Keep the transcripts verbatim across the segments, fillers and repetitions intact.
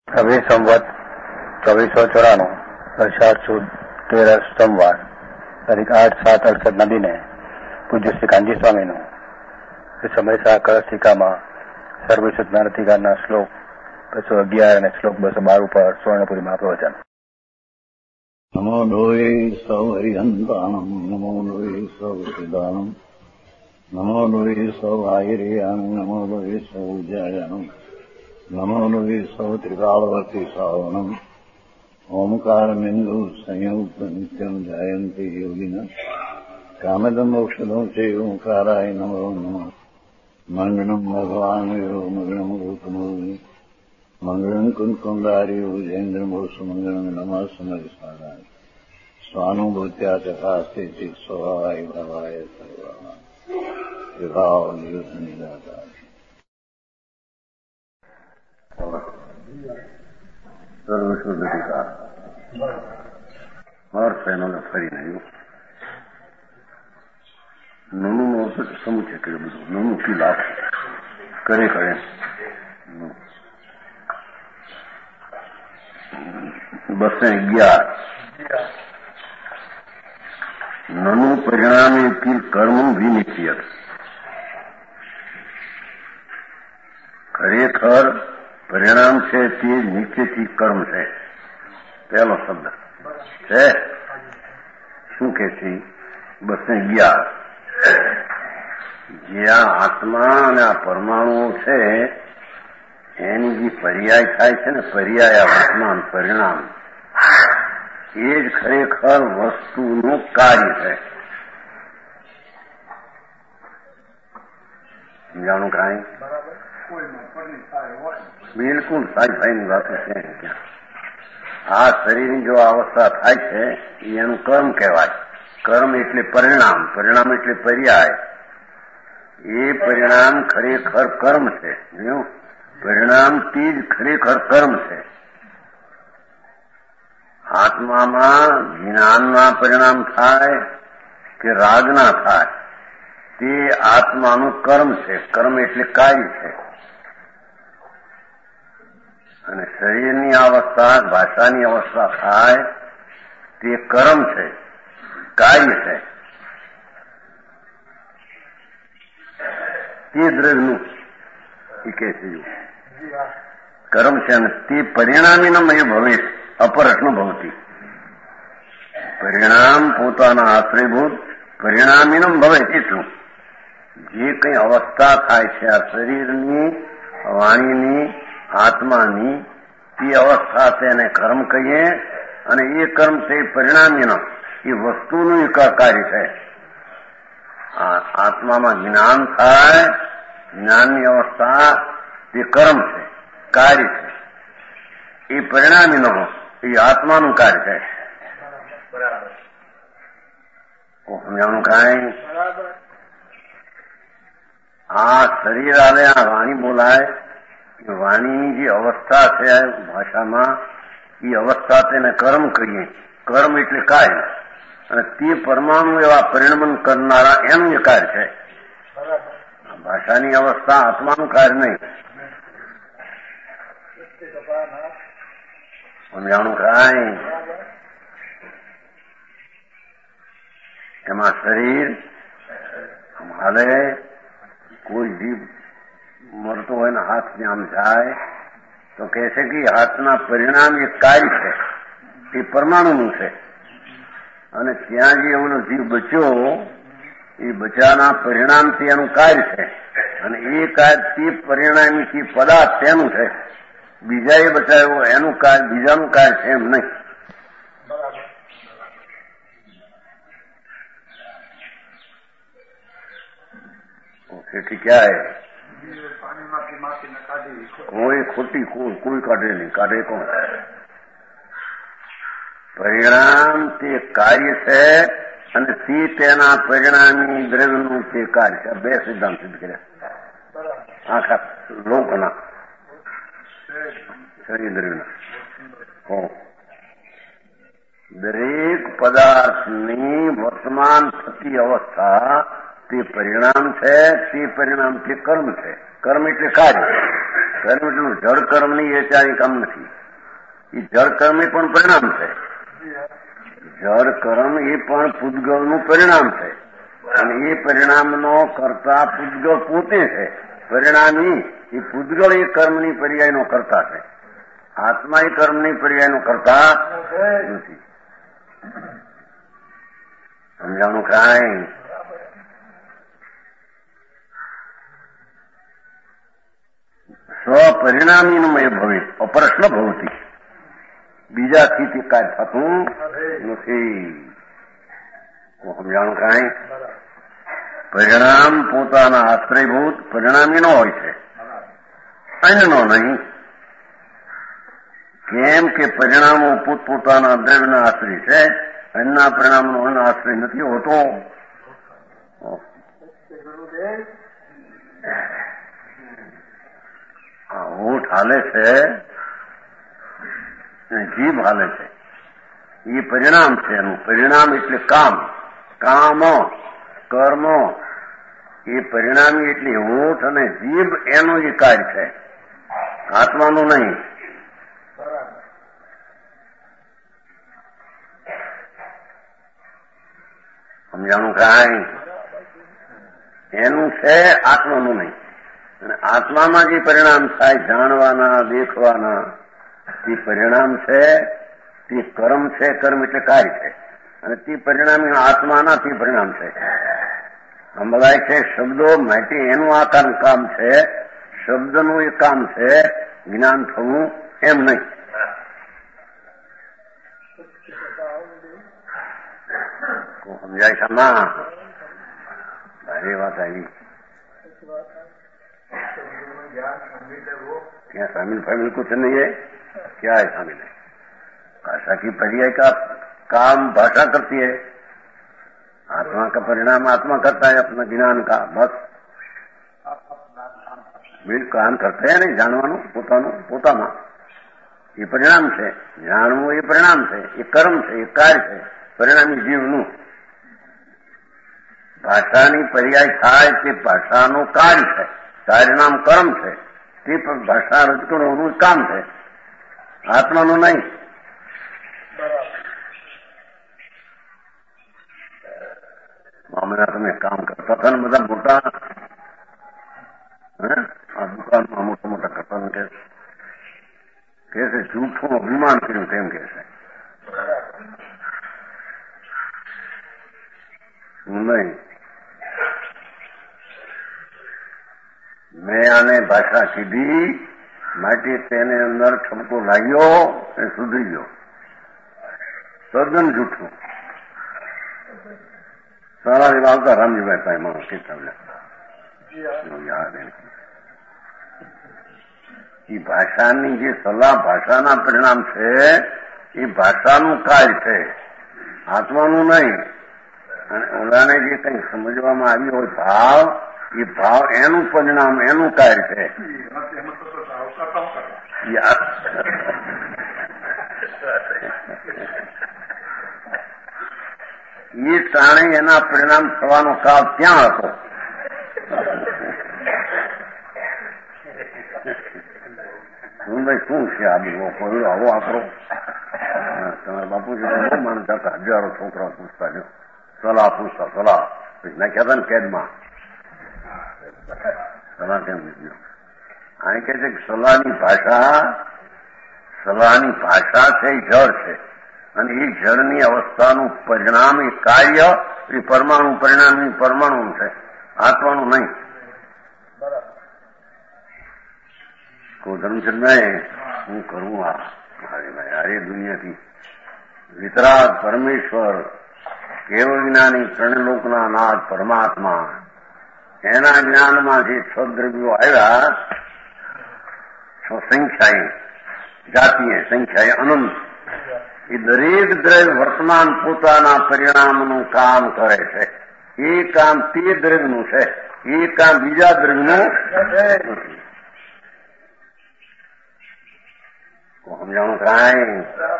छब्बीस संवत चौबीस सौ चौराणु अषाढ़ सुद तेरह सोमवार तारीख आठ सात अड़सठ नदी ने पूज्य श्री कांजी स्वामी नु સમયસા કળશ ટીકામાં સર્વશ્રુત જ્ઞાનતિકારના શ્લોક બસો અગિયાર અને શ્લોક બસો બાર ઉપર સ્વર્ણપુરીમાં પ્રવચન. નમો લોય સૌ હરિહંતાણમ નમો લોય સૌ સિદાનમ નમો લોય સૌ આયર્યાણમ નમો લોય સૌ જયાણમ નમો લોય સૌ ત્રિકાળવર્તી શ્રાવણમ ઓમકારમિંદુ સંયુક્ત નિત્યમ જાયંતિ યોગિના કામદમ મોક્ષદમ સે ઓંકારાય નમો નમઃ. મંગળમ ભગવાન વીરો મંગળમ રૂપમોહિ મંગળમ કુંકુંડારી ઉજેન્દ્રમોષ મંગળમ નમઃ સમરિસારાય સ્વાનુભૂત્યા ચકાસ્તે ચિત સ્વભાવાય ભાવાય સર્વા વિભાવ નિયુત નિરાકાર. સર્વશુદ્ધિકાર અર્થ એનો ફરી નહીં. નોનું નો અર્થ સમુચય કર્યું બધું. નોનું કી લાભ કરે કરે બસો અગિયાર નનું પરિણામે કી કર્મ વિનિશ્ચિત. ખરેખર પરિણામ છે તે નિશ્ચયથી કર્મ છે. પહેલો શબ્દ છે શું કે છે? બસો અગિયાર જ્યાં આત્મા અને આ પરમાણુઓ છે એની જે પર્યાય થાય છે ને, પર્યાય વર્તમાન પરિણામ, એ જ ખરેખર વસ્તુનું કાર્ય છે. સમજાણું કાંઈ? બિલકુલ સારી ભાઈની વાતો છે. ક્યાં આ શરીરની જો અવસ્થા થાય છે એનું કર્મ કહેવાય. કર્મ એટલે પરિણામ, પરિણામ એટલે પર્યાય. એ પરિણામ ખરેખર કર્મ છે. પરિણામથી જ ખરેખર કર્મ છે. આત્મામાં જ્ઞાનના પરિણામ થાય કે રાગના થાય તે આત્માનું કર્મ છે. કર્મ એટલે કાર્ય છે. અને શરીરની અવસ્થા, ભાષાની અવસ્થા થાય તે કર્મ છે, કાર્ય છે. તે દ્રવ્યનું એ કહે છે કર્મ છે. અને તે પરિણામીનમ એ ભવે અપરત્ન ભવતી. પરિણામ પોતાના આશ્રયભૂત પરિણામીનમ ભવે. એટલું જે કંઈ અવસ્થા થાય છે આ શરીરની, વાણીની, આત્માની, તે અવસ્થા તેને કર્મ કહીએ. અને એ કર્મ છે પરિણામીનો, એ વસ્તુનું એક કાર્ય છે. આત્મામાં જ્ઞાન થાય, જ્ઞાનની અવસ્થા તે કર્મ છે, કાર્ય છે. એ પરિણામીનો, એ આત્માનું કાર્ય છે. સમજાણું કાંઈ? આ શરીર આવે, આ વાણી બોલાય, વાણીની જે અવસ્થા છે ભાષામાં, એ અવસ્થા તેને કર્મ કહીએ. કર્મ એટલે કાર્ય. અને તે પરમાણુ એવા પરિણમન કરનારા એનું એ કાર્ય છે. ભાષાની અવસ્થા આત્માનું કાર્ય નહીં. સમજાણું કાંઈ? એમાં શરીર હાલે, કોઈ જીવ મરતો હોય ને હાથને આમ જાય તો કહે છે કે હાથના પરિણામ એ કાર્ય છે, એ પરમાણુનું છે. અને ત્યાં જે એનો જીવ બચ્યો, એ બચાના પરિણામથી એનું કાર્ય છે. અને એ કાર્યથી પરિણામીથી પદાર્થ તેનું છે. બીજા એ બચાવ્યો એનું કાર્ય બીજાનું કાર્ય છે એમ નહીં. તેથી ક્યાં કોઈ ખોટી કોઈ કાઢે નહીં. કાઢે કોણ? પરિણામ તે કાર્ય છે અને તે તેના પરિણામી દ્રવ્યનું તે કાર્ય છે. બે સિદ્ધાંત સિદ્ધ કર્યા આખા લોકના શરીર દ્રવ્યના. દરેક પદાર્થની વર્તમાન થતી અવસ્થા તે પરિણામ છે. તે પરિણામ તે કર્મ છે. કર્મ એટલે કાર્ય. કર્મ એટલું જળ કર્મની એ ત્યાં કામ નથી. એ જળ કર્મ એ પણ પરિણામ છે. જળ કર્મ એ પણ પૂતગળનું પરિણામ છે અને એ પરિણામનો કરતા પૂતગળ પોતે છે. પરિણામી એ પૂતગળ એ કર્મની પર્યાયનો કરતા છે. આત્મા એ કર્મની પર્યાયનો કરતા નથી. સમજાણું કાંઈ? સ્વપરિણામીનમય ભવે અપ્રશ્ન ભવતી. બીજાથી તે કાંઈ થતું નથી. સમજાણું કાંઈ? પરિણામ પોતાના આશ્રયભૂત પરિણામીનો હોય છે, અન્યનો નહીં. કેમ કે પરિણામો પોતપોતાના દ્રવ્યના આશ્રય છે. અન્યના પરિણામનો અન્ય આશ્રય નથી હોતો. હોઠ હાલે છે, જીભ હાલે છે, એ પરિણામ છે. એનું પરિણામ એટલે કામ. કામ કર્મ એ પરિણામી એટલે હોઠ અને જીભ એનું જ કાર્ય છે, આત્માનું નહીં. સમજાણું કાંઈ? એનું છે, આત્માનું નહીં. અને આત્મામાં જે પરિણામ થાય જાણવાના દેખવાના તે પરિણામ છે, તે કર્મ છે. કર્મ એટલે કાર્ય છે અને તે પરિણામી આત્માના તે પરિણામ છે. સંભળાય છે શબ્દો માટે એનું આકાર કામ છે, શબ્દનું એ કામ છે જ્ઞાન થવું, એમ નહીં. સમજાય છે ના? સારી વાત આવી. क्या शामिल फामिल कुछ नहीं है? क्या है शामिल है? भाषा की पर्याय का काम भाषा करती है, आत्मा का परिणाम आत्मा करता है अपना ज्ञान का. बस बिल काम करते हैं नहीं. જાણવાનું પોતાનું પોતામાં એ પરિણામ છે. જાણવું એ પરિણામ છે, એ કર્મ છે, એ કાર્ય છે પરિણામી જીવનું. ભાષાની પર્યાય થાય તે ભાષાનું કાર્ય છે, કાર્યનામ કર્મ છે. તે પણ ભાષા રજકણોનું કામ છે, આત્માનું નહીં. હમણાં તમે કામ કરતા હતા ને બધા મોટા, આ દુકાનમાં મોટા મોટા કરતા કે છે જૂઠું અભિમાન કર્યું તેમ કે છે. નહીં, મેં આને ભાષા કીધી માટે તેને અંદર ઠપકો લાગ્યો એ સુધરી ગયો. તદ્દન જૂઠું. સારા એવા આવતા રામજીભાઈ પાસે માણસ કેટલા યાદ એ ભાષાની જે સલાહ ભાષાના પરિણામ છે એ ભાષાનું કાર્ય છે, આત્માનું નહીં. અને ઓલાને જે કંઈ સમજવામાં આવ્યું હોય ભાવ, એ ભાવ એનું પરિણામ એનું કાર્ય છે. એ ટાણે એના પરિણામ થવાનો કાળ ક્યાં હતો? હું ભાઈ શું છે આ બધો કહ્યું આવો આપણો? તમારા બાપુજી બહુ માનતા હતા, હજારો છોકરા પૂછતા જો સલાહ પૂછતા સલાહ નાખ્યા હતા ને કેદમાં. સલાહ કેમ નીકળ્યો? આ કહે છે કે સલાહની ભાષા સલાહની ભાષા છે એ જળ છે અને એ જળની અવસ્થાનું પરિણામ એ કાર્ય એ પરમાણુ પરિણામ પરમાણુ છે, આત્માનું નહીં. ધર્મચંદ્રભાઈ હું કરું આ હારે દુનિયાથી વિતરાગ પરમેશ્વર કેવળ જ્ઞાની ત્રણલોકના નાથ પરમાત્મા એના જ્ઞાનમાં જે છ દ્રવ્યો આવ્યા, છ સંખ્યાએ જાતીય સંખ્યાએ અનંત, એ દરેક દ્રવ્ય વર્તમાન પોતાના પરિણામનું કામ કરે છે. એ કામ તે દ્રવ્યનું છે, એ કામ બીજા દ્રવ્યનું નથી. સમજાણું કાંઈ?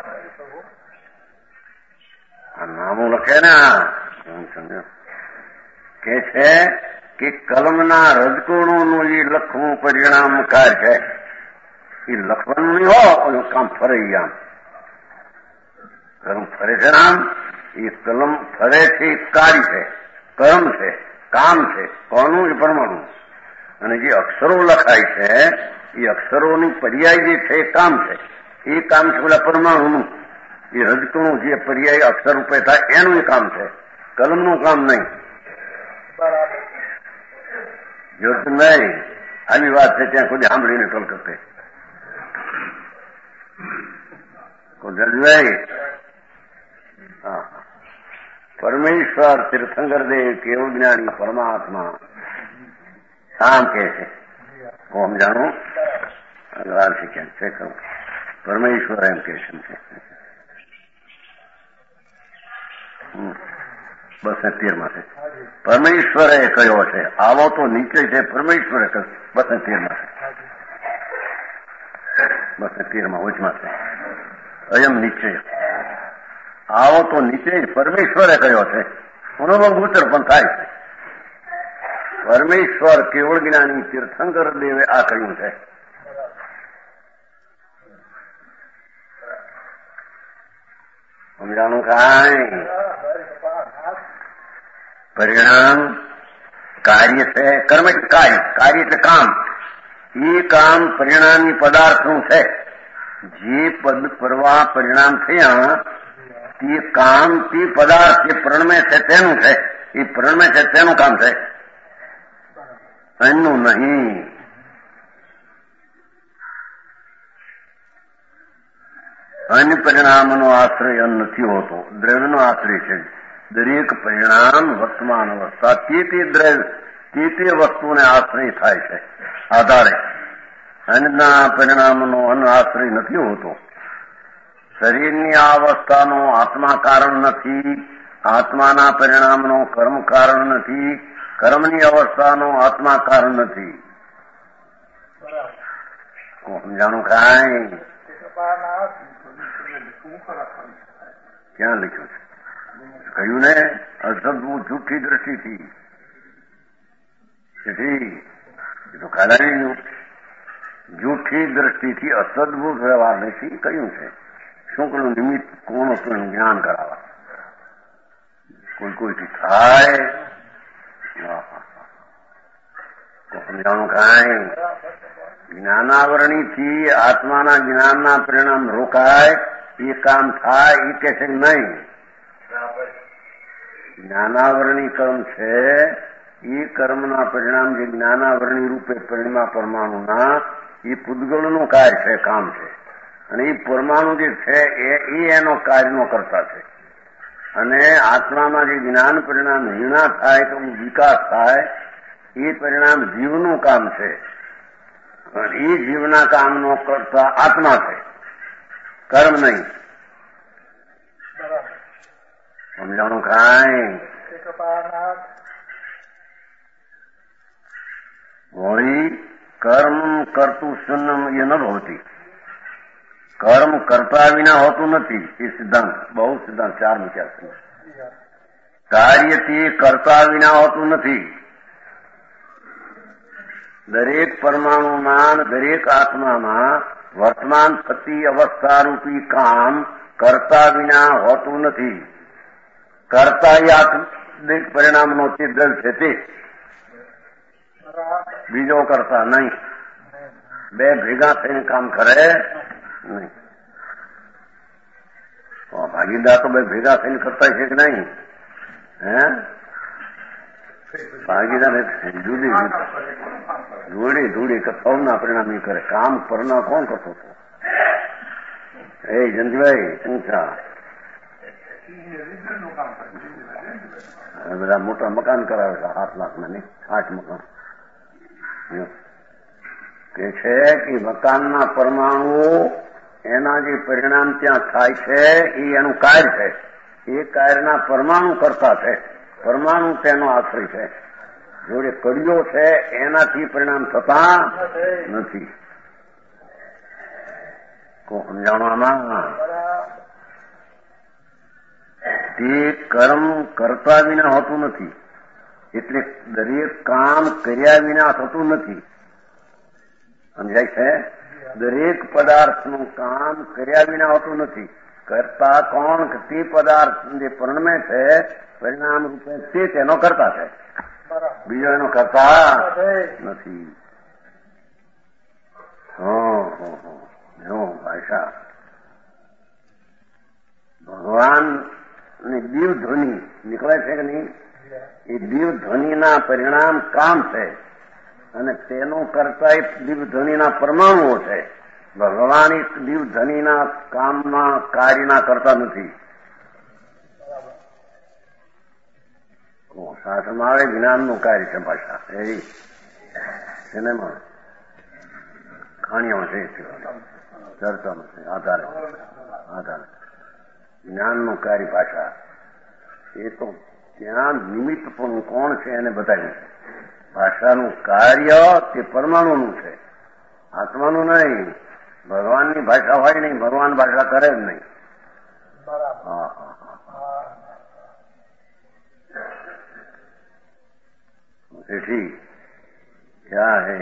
આ નામું લખે ને સમજો કે છે કે કલમના રજકણોનું જે લખવું પરિણામ કાર્ય છે એ લખવાનું નહીં હો કામ ફરે આમ કર્મ ફરે છે ને આમ એ કલમ ફરે છે એ કાર્ય છે કર્મ છે કામ છે કોનું એ પરમાણુ અને જે અક્ષરો લખાય છે એ અક્ષરોની પર્યાય જે છે એ કામ છે એ કામ છે પેલા પરમાણુનું એ રજકણું જે પર્યાય અક્ષર રૂપે થાય એનું કામ છે કલમનું કામ નહીં જોતું નહીં આવી વાત છે ત્યાં કોઈ સાંભળીને કલકત્તે કોઈ હા પરમેશ્વર તીર્થંકર દેવ કેવળ જ્ઞાની પરમાત્મા આમ કે છે હું સમજાણું અગવાર શીખ્યા છે કહું પરમેશ્વર એમ કે છે બસ તેરમાં છે પરમેશ્વરે કયો છે આવો તો નીચે છે પરમેશ્વરે બસ તેરમાં છે બસ તેરમાં વચમાં છે અયમ નીચે આવો તો નીચે પરમેશ્વરે કયો છે અનુભવ ઉત્તર પણ થાય છે પરમેશ્વર કેવળ જ્ઞાની તીર્થંકર દેવે આ કહ્યું છે સમજાણું કાંઈ પરિણામ કાર્ય છે કર્મ એટલે કાર્ય કાર્ય એટલે કામ એ કામ પરિણામી પદાર્થનું છે જે પદ પરવા પરિણામ થયા તે કામ તે પદાર્થ જે પ્રણમે છે તેનું છે એ પ્રણમે છે તેનું કામ છે એનું નહીં અન્ય પરિણામનો આશ્રય નથી હોતો દ્રવ્યનો આશ્રય છે દરેક પરિણામ વર્તમાન અવસ્થા તે તે દ્રવ્ય તે તે વસ્તુને આશ્રય થાય છે આધારે અન્યના પરિણામનો અન્ય આશ્રય નથી હોતો શરીરની આ અવસ્થાનો આત્મા કારણ નથી આત્માના પરિણામનો કર્મ કારણ નથી કર્મની અવસ્થાનો આત્મા કારણ નથી સમજાણું કાંઈ ક્યાં લખ્યું છે કહ્યું ને અસદભૂત જૂઠી દ્રષ્ટિથી તેથી એ તો કાલાની જૂઠી દ્રષ્ટિથી અસદભૂત વ્યવહાર નથી કહ્યું છે શું કરું નિમિત્ત કોણ હતું એનું જ્ઞાન કરાવવા કોઈ કોઈથી થાય તો સમજાણું કાંઈ જ્ઞાનાવરણીથી આત્માના જ્ઞાનના પરિણામ રોકાય એ કામ થાય એ કે છે નહીં જ્ઞાનાવરણી કર્મ છે એ કર્મના પરિણામ જે જ્ઞાનાવરણી રૂપે પરિણામ પરમાણુના એ પૂતગળનું કાર્ય છે કામ છે અને એ પરમાણુ જે છે એ એનો કાર્યનો કરતા છે અને આત્મામાં જે જ્ઞાન પરિણામ હીણા થાય તો વિકાસ થાય એ પરિણામ જીવનું કામ છે એ જીવના કામનો કરતા આત્મા છે કર્મ નહીં સમજાણું કાંઈ વળી કર્મ કરતું શૂન્યમ એ ન હોતી કર્મ કરતા વિના હોતું નથી એ સિદ્ધાંત બહુ સિદ્ધાંત ચાર મૂક્યા છે કાર્યથી કરતા વિના હોતું નથી દરેક પરમાણુમાં દરેક આત્મામાં વર્તમાન થતી અવસ્થારૂપી કામ કરતા વિના હોતું નથી કરતા એ આત્મિક પરિણામનો તે દલ છે તે બીજો કરતા નહીં બે ભેગા થઈને કામ કરે નહીં ભાગીદાર તો બે ભેગા થઈને કરતા છે કે નહીં હે ભાગીદાર જુદી જોડી જોડી સૌના પરિણામ નહીં કરે કામ પરના કોણ કરતો હતો એ જંતભાઈ ઊંચા બધા મોટા મકાન કરાવે છે આઠ લાખના નહીં આઠ મકાન કે છે કે મકાનના પરમાણુઓ એના જે પરિણામ ત્યાં થાય છે એ એનું કાર્ય છે એ કાર્યના પરમાણુ કરતા છે પરમાણુ તેનો આશ્રય છે જોડે કડીઓ છે એનાથી પરિણામ થતા નથી સમજાવવામાં તે કર્મ કરતા વિના હોતું નથી એટલે દરેક કામ કર્યા વિના થતું નથી સમજાય છે દરેક પદાર્થનું કામ કર્યા વિના હોતું નથી. કરતા કોણ કે તે પદાર્થ જે પરિણમે છે પરિણામ રૂપે તે તેનો કરતા છે, બીજો એનો કરતા નથી. ભાષા ભગવાન ની દિવ્ય ધ્વનિ નીકળે છે કે નહીં, એ દિવ્ય ધ્વનિના પરિણામ કામ છે અને તેનું કરતા એ દિવ્ય ધ્વનિના પરમાણુઓ છે. ભગવાન એક દિવ્ય ધ્વનિના કામના કાર્યના કરતા નથી. શાસ્ત્રમાં આવે જ્ઞાનનું કાર્ય છે ભાષા, એ સિનેમા ખાણીઓ છે, ચર્ચામાં છે, આધારે આધારે જ્ઞાનનું કાર્ય ભાષા. એ તો ત્યાં નિમિત્ત પણ કોણ છે એને બતાવ્યું છે. ભાષાનું કાર્ય તે પરમાણુનું છે, આત્માનું નહીં. ભગવાનની ભાષા હોય નહીં, ભગવાન ભાષા કરે જ નહીં. હા હા ठीक क्या है,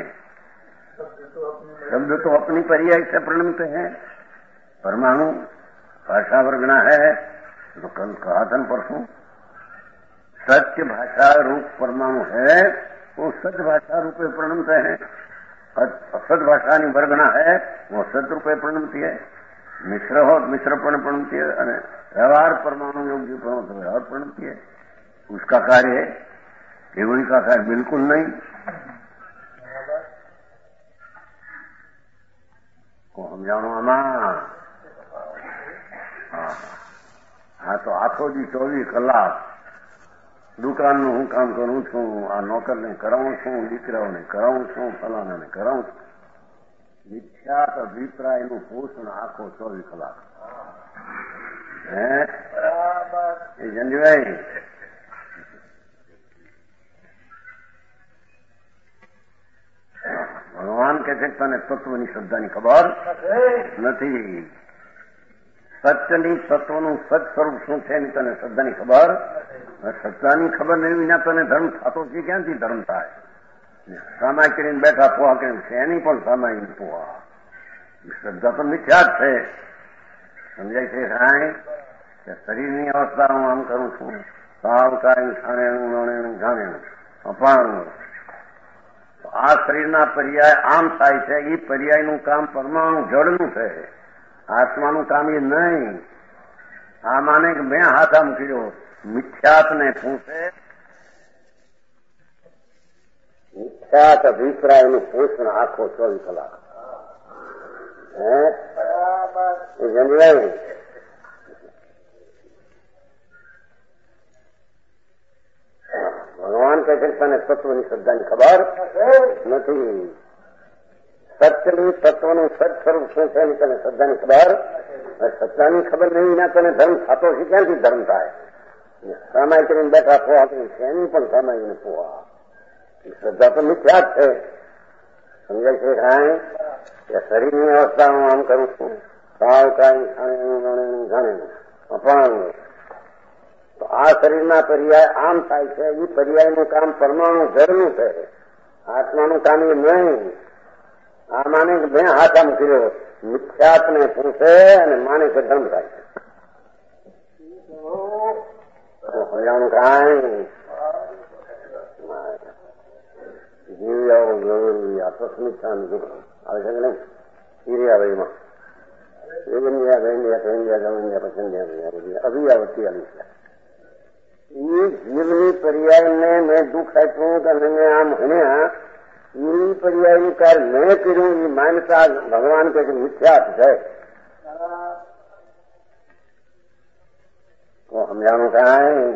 शब्द तो अपनी पर्याय से प्रणमते हैं. परमाणु भाषा वर्गना है तो कल कहा था परसों, सत्य भाषा रूप परमाणु है वो सत्य भाषा रूपे प्रणमते हैं. असत भाषा ની વર્ગના है वो असत रूपे प्रणमती है. मिश्र हो मिश्र पण प्रणमती है અને व्यवहार परमाणु योग्य पण तो व्यवहार प्रणमती है. उसका कार्य है केवड़ी का कार्य बिल्कुल नहीं. को समझाणो आમાં હા તો આખો દી ચોવીસ કલાક દુકાનનું હું કામ કરું છું, આ નોકરને કરાવું છું, દીકરાઓને કરાવું છું, ફલાણાને કરાવું છું. મિથ્યાત અભિપ્રાયનું પોષણ આખો ચોવીસ કલાક. હે એ જંજભાઈ ભગવાન કે છે તને તત્વની શ્રદ્ધાની ખબર નથી. સત્યની તત્વનું સત સ્વરૂપ શું છે એની તને શ્રદ્ધાની ખબર. શ્રદ્ધાની ખબર નહીં વિના તને ધર્મ થતો છે, ક્યાંથી ધર્મ થાય? સામાય કરીને બેઠા પોહા કરીને છે એની પણ સામાય પોહા. શ્રદ્ધા તો મિથ્યા જ છે. સમજાય છે કાંઈ કે શરીરની અવસ્થા હું આમ કરું છું, સાવ કાંઈ ખાણેનું નણેનું જાણેનું અપાણું. આ શરીરના પર્યાય આમ થાય છે, એ પર્યાયનું કામ પરમાણુ જળનું છે, આત્માનું કામ એ નહીં. આ માને કે મેં હાથ આમ કર્યો, મિથ્યાતને પૂછે મિથ્યાત અભિપ્રાયનું પોષણ આખો ચોવીસ કલાક. હે એ જંજવાય ભગવાન કહે છે તને તત્વની શ્રદ્ધાની ખબર નથી. સત્યનું તત્વનું સત સ્વરૂપ શું છે એની તને શ્રદ્ધાની ખબર. શ્રદ્ધાની ખબર નહીં વિના તને ધર્મ થતો છે, ક્યાંથી ધર્મ થાય? સામાય કરીને બેઠા પોહા કરીને છે એની પણ સામાયને પોહા. શ્રદ્ધા તો મિથ્યા જ છે. સમજાય છે કાંઈ કે શરીરની અવસ્થા હું આમ કરું છું, સાવ કાંઈ ખાણેનું ગણેનું જાણેનું અપાણું. તો આ શરીરના પર્યાય આમ થાય છે, એ પર્યાયનું કામ પરમાણુ જળનું છે, આત્માનું કામ એ નહીં. આ માને કે મેં હાથ આમ કર્યો, મિથ્યાતને પૂછે અને માને કે ધર્મ થાય છે. સમજાણું કાંઈ જીવી આવો જરૂરી આત્મસમીક્ષાનું દુઃખ આવે છે કે નહીં? હિરિયાભાઈમાં ઇન્ડિયા ઇન્ડિયા ઇન્ડિયા ઇન્ડિયા પછી અભિયાવતી આવી છે. એ જીવની પર્યાયને મેં દુઃખ આપ્યું કે મેં આમ ભણ્યા, એ પર્યાયનું કાર્ય મેં કર્યું, એ માનતા ભગવાન કે મિથ્યાત છે. તો સમજાણું કાંઈ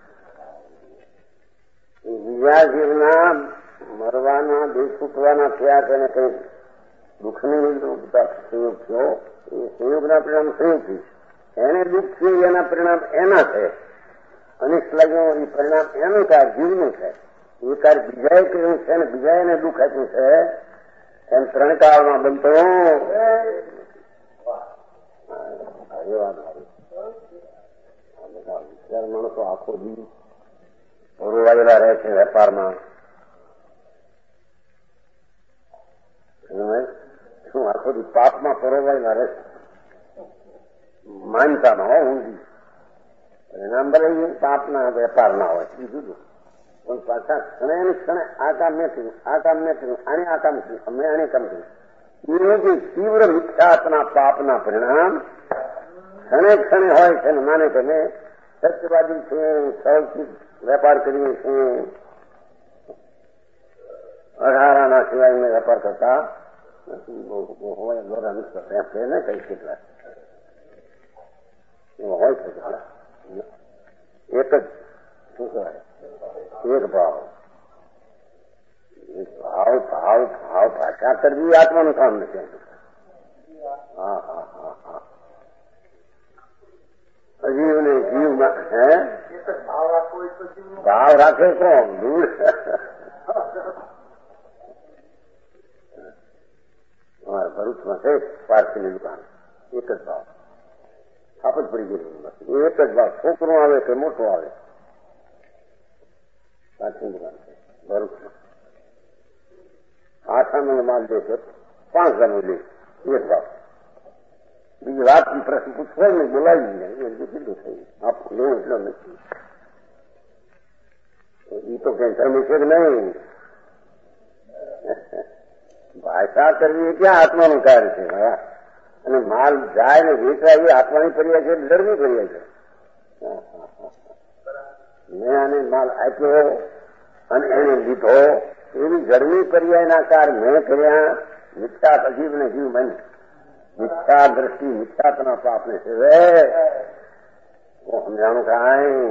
બીજા જીવના મરવાના દુઃખ ઉઠવાના થયા કે એને કંઈક દુઃખની સંયોગ થયો, એ સંયોગના પરિણામ સંયોગથી એને દુઃખ થયું, એના પરિણામ એના છે. અનિષ્ટ લાગ્યો એ પરિણામ એનું કાર્ય જીવનું છે. એ કાર્ય બીજાએ કર્યું છે અને બીજા એને દુઃખ આપ્યું છે. એમ ત્રણ કાળમાં બનતો માણસો આખો દી રોવાયેલા રહે છે વેપારમાં. શું આખો આખો દી પાપમાં પરોવાયેલા રહે, માનતા ન હોય ઊંધી. પરિણામ ભલે પાપના વેપારના હોય બીજું પણ પાછા ક્ષણે ને ક્ષણે આ કામ મેં કર્યું, આ કામ મેં કર્યું, આને આ કામ કર્યું, અમે આને કામ કર્યું. એ જે તીવ્ર મિથ્યાત્મના પાપના પરિણામ ક્ષણે ક્ષણે હોય છે ને માને કે મેં સત્યવાદી છે, સૌથી વેપાર કરીએ છીએ, અઢારાના સિવાય મેં વેપાર કરતા હોય દોરા નીકળે એમ કે ને કઈ કેટલા એમાં હોય છે કેટલા એક જ શું કહેવાય એક ભાવ ભાવ ભાવ ભાવ ભાષા કરવી આત્માનું કામ નથી. હા હા હા હા જીવ ને જીવમાં હે ભાવ રાખે કોણ દૂર અમારા ભરૂચમાં છે પારસીની દુકાન એક જ ભાવ થાપ જ પડી ગયેલું નથી. એક જ ભાવ છોકરો આવે કે મોટો આવે પારસીની દુકાન છે ભરૂચમાં. આસાનો માલ દે છે પાંચ હજારનો લે એક ભાવ. બીજી વાત પ્રશ્ન પૂછવાય ને બોલાવી ને એ કીધું થયું આપ લેવું એટલો નથી. એ તો કઈ ધર્મ છે કે નહીં. ભાષા કરવી એ ક્યાં આત્માનું કાર્ય છે અને માલ જાય ને વેચાય એ આત્માની પર્યા છે, ધર્મની પર્યા છે. મેં આને માલ આપ્યો અને એને લીધો એવી ધર્મી પર્યાયના કાર મેં કર્યા. મિથ્યા અજીબ ને જીવ બને મિથ્યા દ્રષ્ટિ મિથ્યાત્મના પાપને સેવે वो समझाणु कांई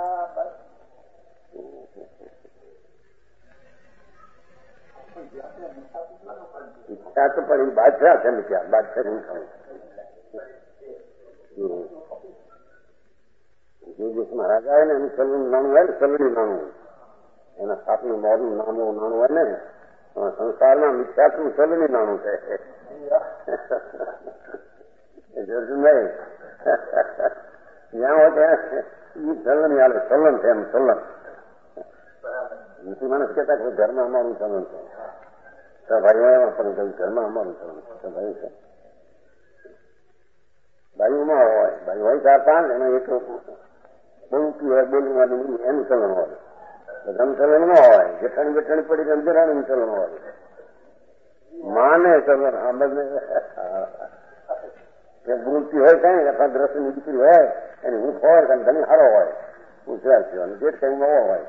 इच्छा तो पड़ी बादशाह છે क्या बादशाह नहीं खाऊं જે દેશમાં રાજા હોય ને એનું સલનું નાનું હોય ને સલડી નાનું એના સાપનું મોરનું નાનું નાનું હોય ને સંસારમાં મિથ્યાત્મનું સલની નાનું છે જોયું નહીં જ્યાં હોય ત્યાં એ ચલન હાલે ચલન છે એમ ચલન નથી માણસ કહેતા કે ઘરમાં અમારું ચલન છે તો ભાઈઓ પણ કહ્યું ઘરમાં અમારું ચલન છે તો ભાઈ છે ભાઈઓમાં હોય ભાઈ હોય ચાર પાંચ એનો એક બોલતી હોય બોલવાની એનું ચલન હોય બધાનું ચલન ન હોય જેઠાણી જેઠાણી પડી અંજરાનું ચલન હોય માને ચલન આ બધે બોલતી હોય કઈ અથવા દ્રશ્યની દીકરી હોય એની હું હોય કારણ ઘણી સારો હોય હોશિયાર છે અને જે કઈ નવો હોય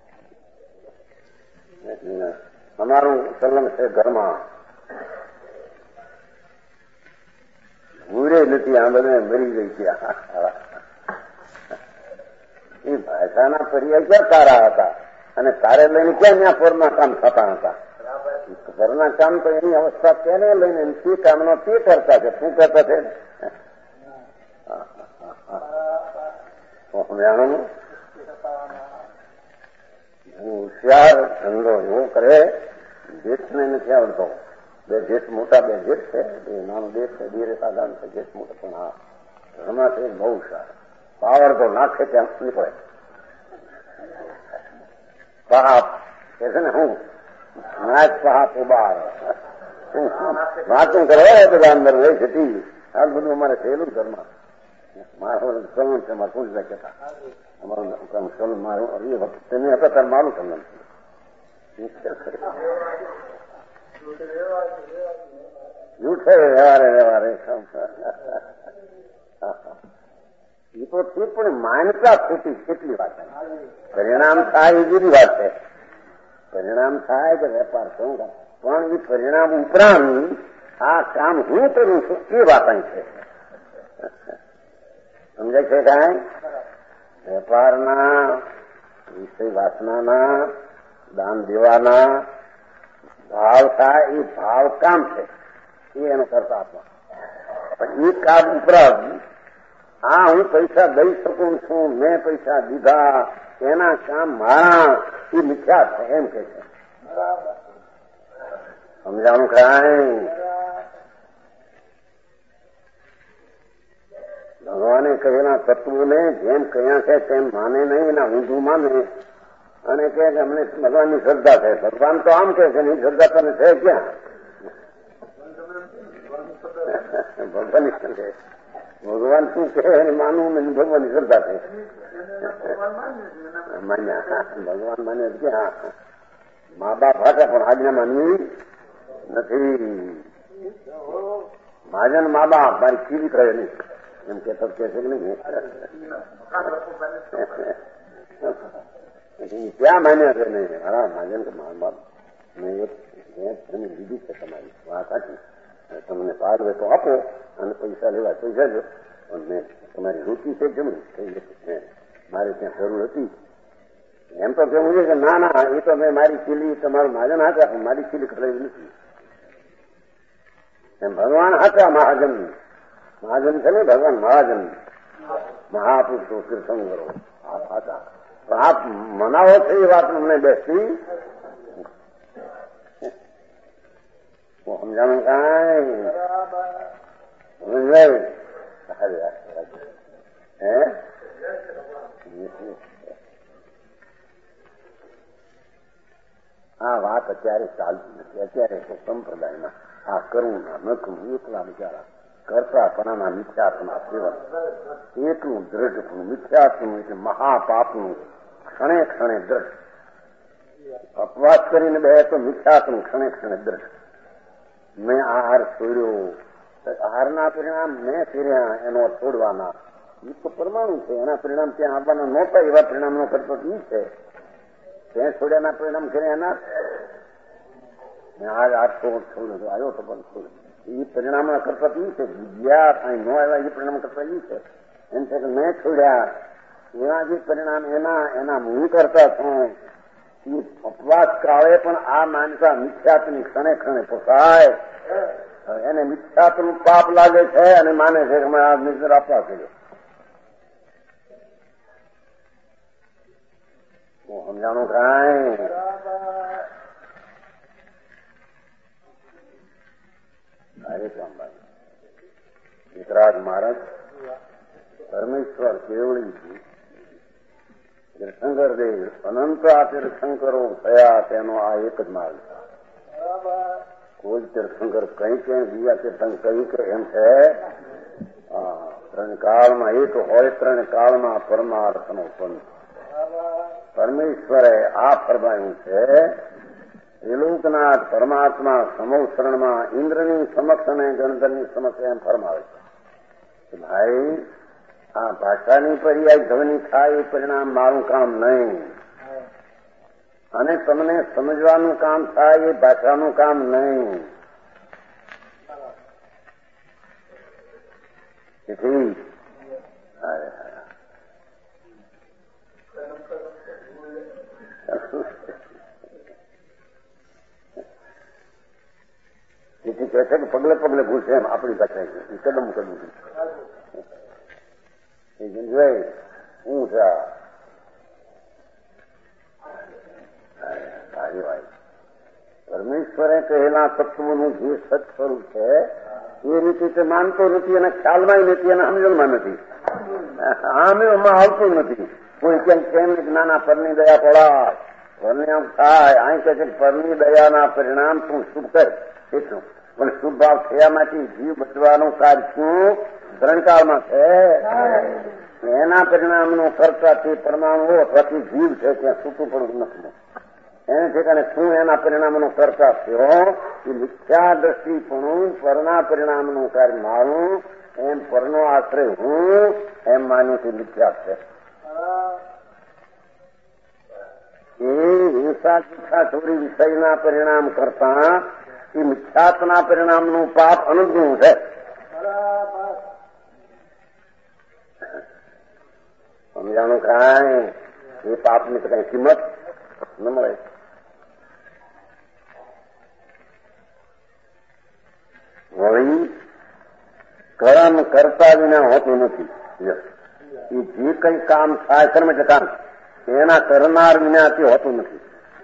અમારું ચલન છે ઘરમાં ભૂરે નથી આ બધા મરી ગઈ ગયા એ ભાષાના પર્યાય ક્યાં તારા હતા અને તારે લઈને ક્યાં ત્યાં પરના કામ થતા હતા ઘરના કામ તો એની અવસ્થા તેને લઈને તે કામનો તે કરતા છે શું કરતા છે સમજાણું હોશિયાર ધંધો એવો કરે દેશને નથી આવડતો બે દેશ મોટા બે દેશ છે એ નાનો દેશ છે ધીરે સાધારણ છે દેશ મોટો પણ હા ઘરમાં છે બહુ સારો પાવર તો નાખે ત્યાં નીકળે પાપ કે છે ને હું નાચ પાપ ઉબાર વાંચું કરે બધા અંદર રહી જતી આ બધું અમારે થયેલું ઘરમાં મારું ચલન છે મારે શું કહેતા અમારું ચલન મારું એ વખત તેને હતા ત્યારે મારું ચલન જૂઠે વ્યવહારે વ્યવહારે એ તો ઠીક પણ માન્યતા ખોટી કેટલી વાત પરિણામ થાય એ જુદી વાત છે પરિણામ થાય કે વેપાર શું પણ એ પરિણામ ઉપરાંત આ કામ હું કરું છું એ વાત અહીં છે સમજાય છે કાંઈ વેપારના વિષય વાસનાના દાન દેવાના ભાવ થાય એ ભાવ કામ છે એ એનો કરતા આપવા પણ એ કામ ઉપરાંત આ હું પૈસા દઈ શકું છું મેં પૈસા દીધા એના કામ મારા એ મિથ્યા છે એમ કે છે સમજાણું કાંઈ ભગવાને કહેલા તત્વોને જેમ કયા છે તેમ માને નહીં એના ઊંધું માને અને કે અમને ભગવાનની શ્રદ્ધા છે ભગવાન તો આમ કે છે એની શ્રદ્ધા તને છે ક્યાં ભગવાનની શ્રદ્ધા. ભગવાન શું કહે માનવું ને ભગવાનની શ્રદ્ધા છે. માન્યા ભગવાન માને કે હા મા બાપ હતા પણ આજ્ઞા માનવી નથી. મહાજન મા બાપ મારી ખીરી કહે નહીં એમ કે કે છે કે નહીં. ક્યાં માન્યા છે નહીં મારા મહાજન કે મા બાપ મેં એક જમીન લીધી છે તમારી વાત સાચી. તમને પાર હોય તો આપો અને પૈસા લેવા પૈસા જો પણ મેં તમારી રૂચિ છે જમીન મારે ત્યાં જરૂર હતી એમ તો કેવું છે કે ના ના એ તો મેં મારી ખીલી તમારું મહાજન હતા પણ મારી ખીલી ખરેલી નથી. એમ ભગવાન હતા મહાજન. મહાજન છે ને ભગવાન મહાજન મહાપુરુષો તીર્થંકરો આપ હતા પણ આપ મનાવો છો એ વાત અમને બેસતી સમજાણું કાંઈ સમજાય હે આ વાત અત્યારે ચાલતી નથી. અત્યારે તો સંપ્રદાયમાં આ કરુણા નખું એકલા બિચારા કરતાપણાના મિથ્યાત્મા સેવન એટલું દ્રઢ મિથ્યાત્મનું એટલે મહાપાપનું ક્ષણે ક્ષણે દ્રઢ. અપવાસ કરીને બે તો મિથ્યાત્મનું ક્ષણે ક્ષણે દ્રઢ. મેં આહાર છોડ્યો આહારના પરિણામ મેં ફેર્યા એનો છોડવાના એ તો પરમાણુ છે. એના પરિણામ ત્યાં આવવાના નહોતા એવા પરિણામનો કરતો એ છે. ત્યાં છોડ્યાના પરિણામ કર્યા એના મેં આજ આઠસો છોડ્યો આવ્યો તો પણ છોડ્યો એ પરિણામના કરતા એ છે. બીજા કાંઈ ન આવ્યા એ પરિણામ કરતા એ છે. એમ છે કે મેં છોડ્યા એના જે પરિણામ એના એના હું કરતા છું. અપવાસ કાળે પણ આ માનતા મિથ્યાત્વની ક્ષણે ક્ષણે પોસાય. એને મિથ્યાત્વનું પાપ લાગે છે અને માને છે કે મેં આ નિર્ણય આપવા કર્યો. સમજાણું કાંઈ વિતરાગ મહારાજ પરમેશ્વર કેવળીજી તીર્થંકર દેવ અનંત આ તીર્થંકરો થયા તેનો આ એક જ માર્ગ. કોઈ તીર્થંકર કઈ કે બીજા તીર્થંકર કઈ કે એમ છે ત્રણ કાળમાં એક હોય ત્રણ કાળમાં પરમાર્થનો પંથ. પરમેશ્વરે આ ફરમાયું છે ત્રિલોકનાથ પરમાત્મા સમોસરણમાં ઇન્દ્રની સમક્ષ અને ગણધરની સમક્ષ એમ ફરમાવે છે ભાઈ આ ભાષાની પર્યાય ધ્વનિ થાય એ પરિણામ મારું કામ નહીં અને તમને સમજવાનું કામ થાય એ ભાષાનું કામ નહીં. તેથી તેથી કહે છે કે પગલે પગલે ઘૂસે એમ આપણી પાસે એ કદમ કદમ એ જોઈ હું છે પરમેશ્વરે કહેલા તત્વોનું જે સત સ્વરૂપ છે એ રીતે તે માનતો નથી અને ખ્યાલમાં નથી અને સમજણમાં નથી. આમ એમાં આવતું નથી. કોઈ કેમ કેમ નાના પરની દયા પડા પરણામ થાય અહીં કહે છે પરની દયાના પરિણામ તું શુભ કર એટલું પણ શુભ ભાવ થયામાંથી જીવ બચવાનું કાર્ય શું ધરણકાળમાં છે. એના પરિણામનો કરતા તે પરમાણુઓ પ્રતિ જીવ છે ત્યાં છૂટું પડવું નથી. એને ઠેકાણે શું એના પરિણામનો કરતા થયો એ મિથ્યા દ્રષ્ટિપણું પરના પરિણામનું કાર્ય મારું એમ પરનો આશ્રય હું એમ માન્યું તે મિથ્યા છે. એ હિંસા ચિંતા ચોરી વિષયના પરિણામ કરતા એ મિથ્યાત્વના પરિણામનું પાપ અનુગ્રહ છે. સમજાણું કાંઈ એ પાપની તો કઈ કિંમત ન મળે. વળી કર્મ કરતા વિના હોતું નથી. એ જે કઈ કામ થાય કર્મ એટલે કામ એના કરનાર વિના તે હોતું નથી.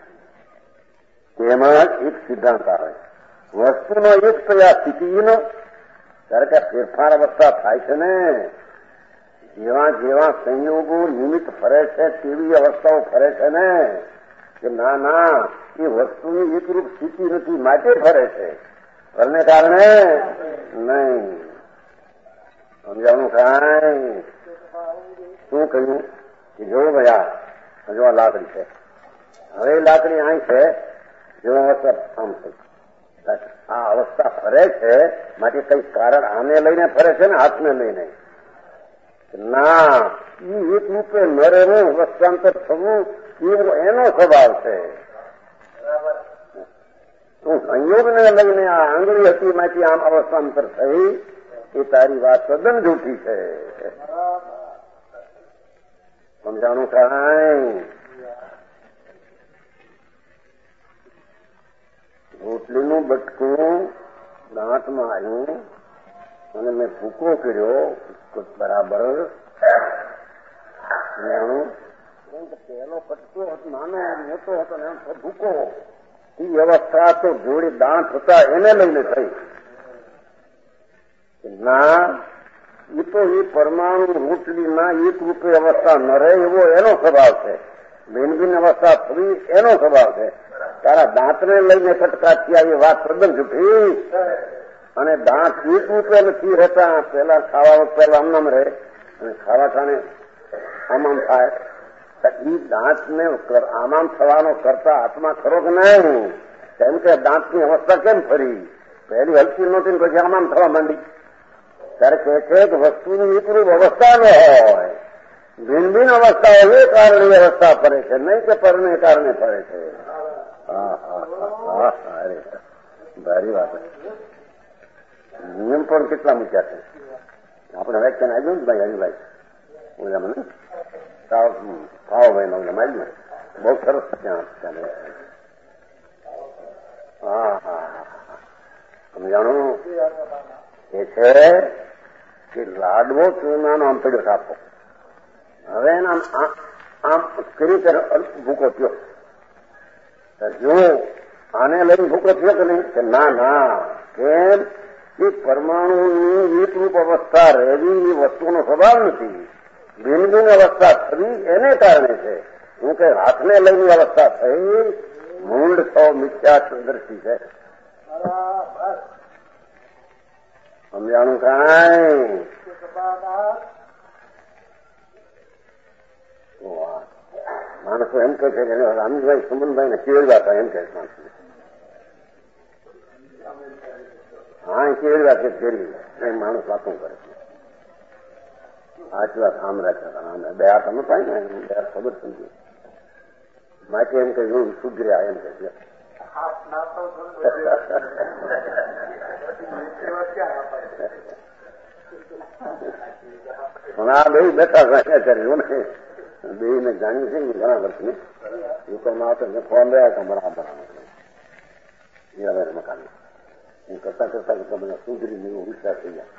તેમાં એક સિદ્ધાંત આવે વસ્તુનો એક પ્રયાસ સ્થિતિનો ત્યારે કે ફેરફાર અવસ્થા થાય છે ને જેવા જેવા સંયોગો નિમિત્ત ફરે છે તેવી અવસ્થાઓ ફરે છે ને કે ના ના એ વસ્તુની એકરૂપ સ્થિતિ નથી માટે ફરે છે. ફરને કારણે નહીં. સમજાવવાનું કાંઈ શું કહ્યું કે જો ભયા જો આ લાકડી છે, હવે લાકડી અહીં છે, જો અવસ્થા આમ થઈ, આ અવસ્થા ફરે છે માટે કઈ કારણ આને લઈને ફરે છે ને હાથને લઈને? ના, એ એક રૂપે નરેનું અવસ્થાંતર થવું એનો સ્વભાવ છે. તું સંયોગને લઈને આ આંગળી હતી માંથી આમ અવસ્થાંતર થઈ એ તારી વાત તદ્દન જૂઠી છે. સમજાણું કાંઈ? રોટલીનું બટકું દાંતમાં આવ્યું અને મેં ભૂકો કર્યો બરાબર. પહેલો કટકો નાનો મોટો હતો ને ભૂકો, એ વ્યવસ્થા તો જોડી દાંત હતા એને લઈને થઈ. ના, એ તો એ પરમાણુ રોટલીના એક રૂપે અવસ્થા ન રહે એવો એનો સ્વભાવ છે. ભિન્ન ભિન્ન અવસ્થા થવી એનો સ્વભાવ છે. તારા દાંતને લઈને કટકાથી આવી વાત તદ્દન જૂઠી. અને દાંત એક રૂપે નથી રહેતા. પેલા ખાવા પેલા આમનામ રહે અને ખાવા ટાણે આમામ થાય. એ દાંતને આમામ થવાનો કરતા આત્મા ખરો કે નહીં? કેમ કે દાંતની અવસ્થા કેમ ફરી? પહેલી હલકી નહોતી પછી આમામ થવા માંડી. ત્યારે કહે છે કે વસ્તુની એકરૂપ અવસ્થા ન હોય, ભિન્ન ભિન્ન અવસ્થાઓ એ કારણે અવસ્થા ફરે છે, નહીં કે પરને કારણે ફરે છે. હા હા હા હા અરે ભારી વાત. નિયમ પણ કેટલા મૂક્યા છે આપણે વ્યાખ્યાન આવ્યું ને ભાઈ હરિભાઈ ઓલા મને સાવ ભાવભાઈ નો ઓલા આવ્યું બહુ સરસ ત્યાં ચાલે. હા હા હા સમજાણું એ છે કે લાડવો ચૂરમાનો આમ પડ્યો સાપો, હવે એના આમ કરી ભૂકો થયો. જો આને લઈને ભૂકો થયો કે નહીં? કે ના ના, કેમ કે પરમાણુની એકરૂપ અવસ્થા રહેવી એ વસ્તુનો સ્વભાવ નથી. ભિન્ન ભિન્ન અવસ્થા થવી એને કારણે છે. હું કે હાથને લઈને અવસ્થા થઈ મૂળ સૌ મિથ્યા દ્રષ્ટિ છે. સમજાણું કાંઈ? માણસો એમ કહે છે કે રામજીભાઈ સુમનભાઈ ને કેળવા હતા એમ કહે છે માણસો. હા કેળવા કે ફેરવી એ માણસ વાતો કરે છે. આટલી વાત આમ રાખ્યા આમ બે હાથ અમે પાય ને બે હાથ ખબર સમજી માટે એમ કે હું સુધર્યા એમ કે છે. પણ આ બે બેઠા રાખ્યા કર્યું ને બે ને જાણ્યું છે ને ઘણા વર્ષની એ તો ના તો ફોન રહ્યા હતા બરાબર એ હવે મકાન હું કરતા કરતા કરતા બધા સુધરી ને એવું વિચાર થઈ ગયા.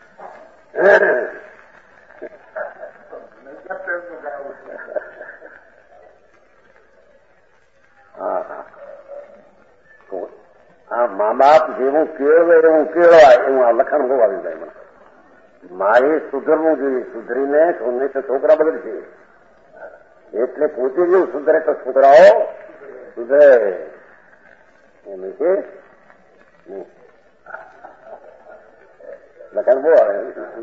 હા હા આ મા બાપ જેવું કેળવે એવું કેળવાય એવું આ લખાણ બહુ આવી જાય મને. મારે સુધરવું જોઈએ, સુધરીને નહીં તો છોકરા બગડશે. એટલે પોતે જેવું સુધરે તો છોકરાઓ સુધરે એમ છે. લખાણ બહુ આવે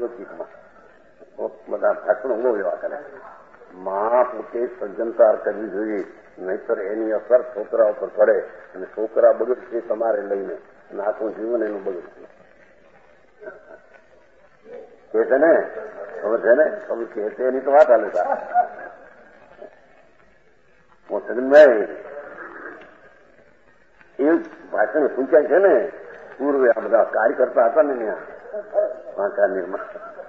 બધા ઠાકુર બહુ એવા કરે. માં પોતે સજ્જનતા કરવી જોઈએ, નહીતર એની અસર છોકરા ઉપર પડે અને છોકરા બગડશે તમારે લઈને અને આખું જીવન એનું બગડશે. કે છે ને ખબર છે ને ખબર કે છે એની તો વાત હાલે તા હું સગનભાઈ એ ભાષણ સૂચ્યા છે ને પૂર્વે આ બધા કાર્યકર્તા હતા ને ત્યાં વાંકા નિર્માણ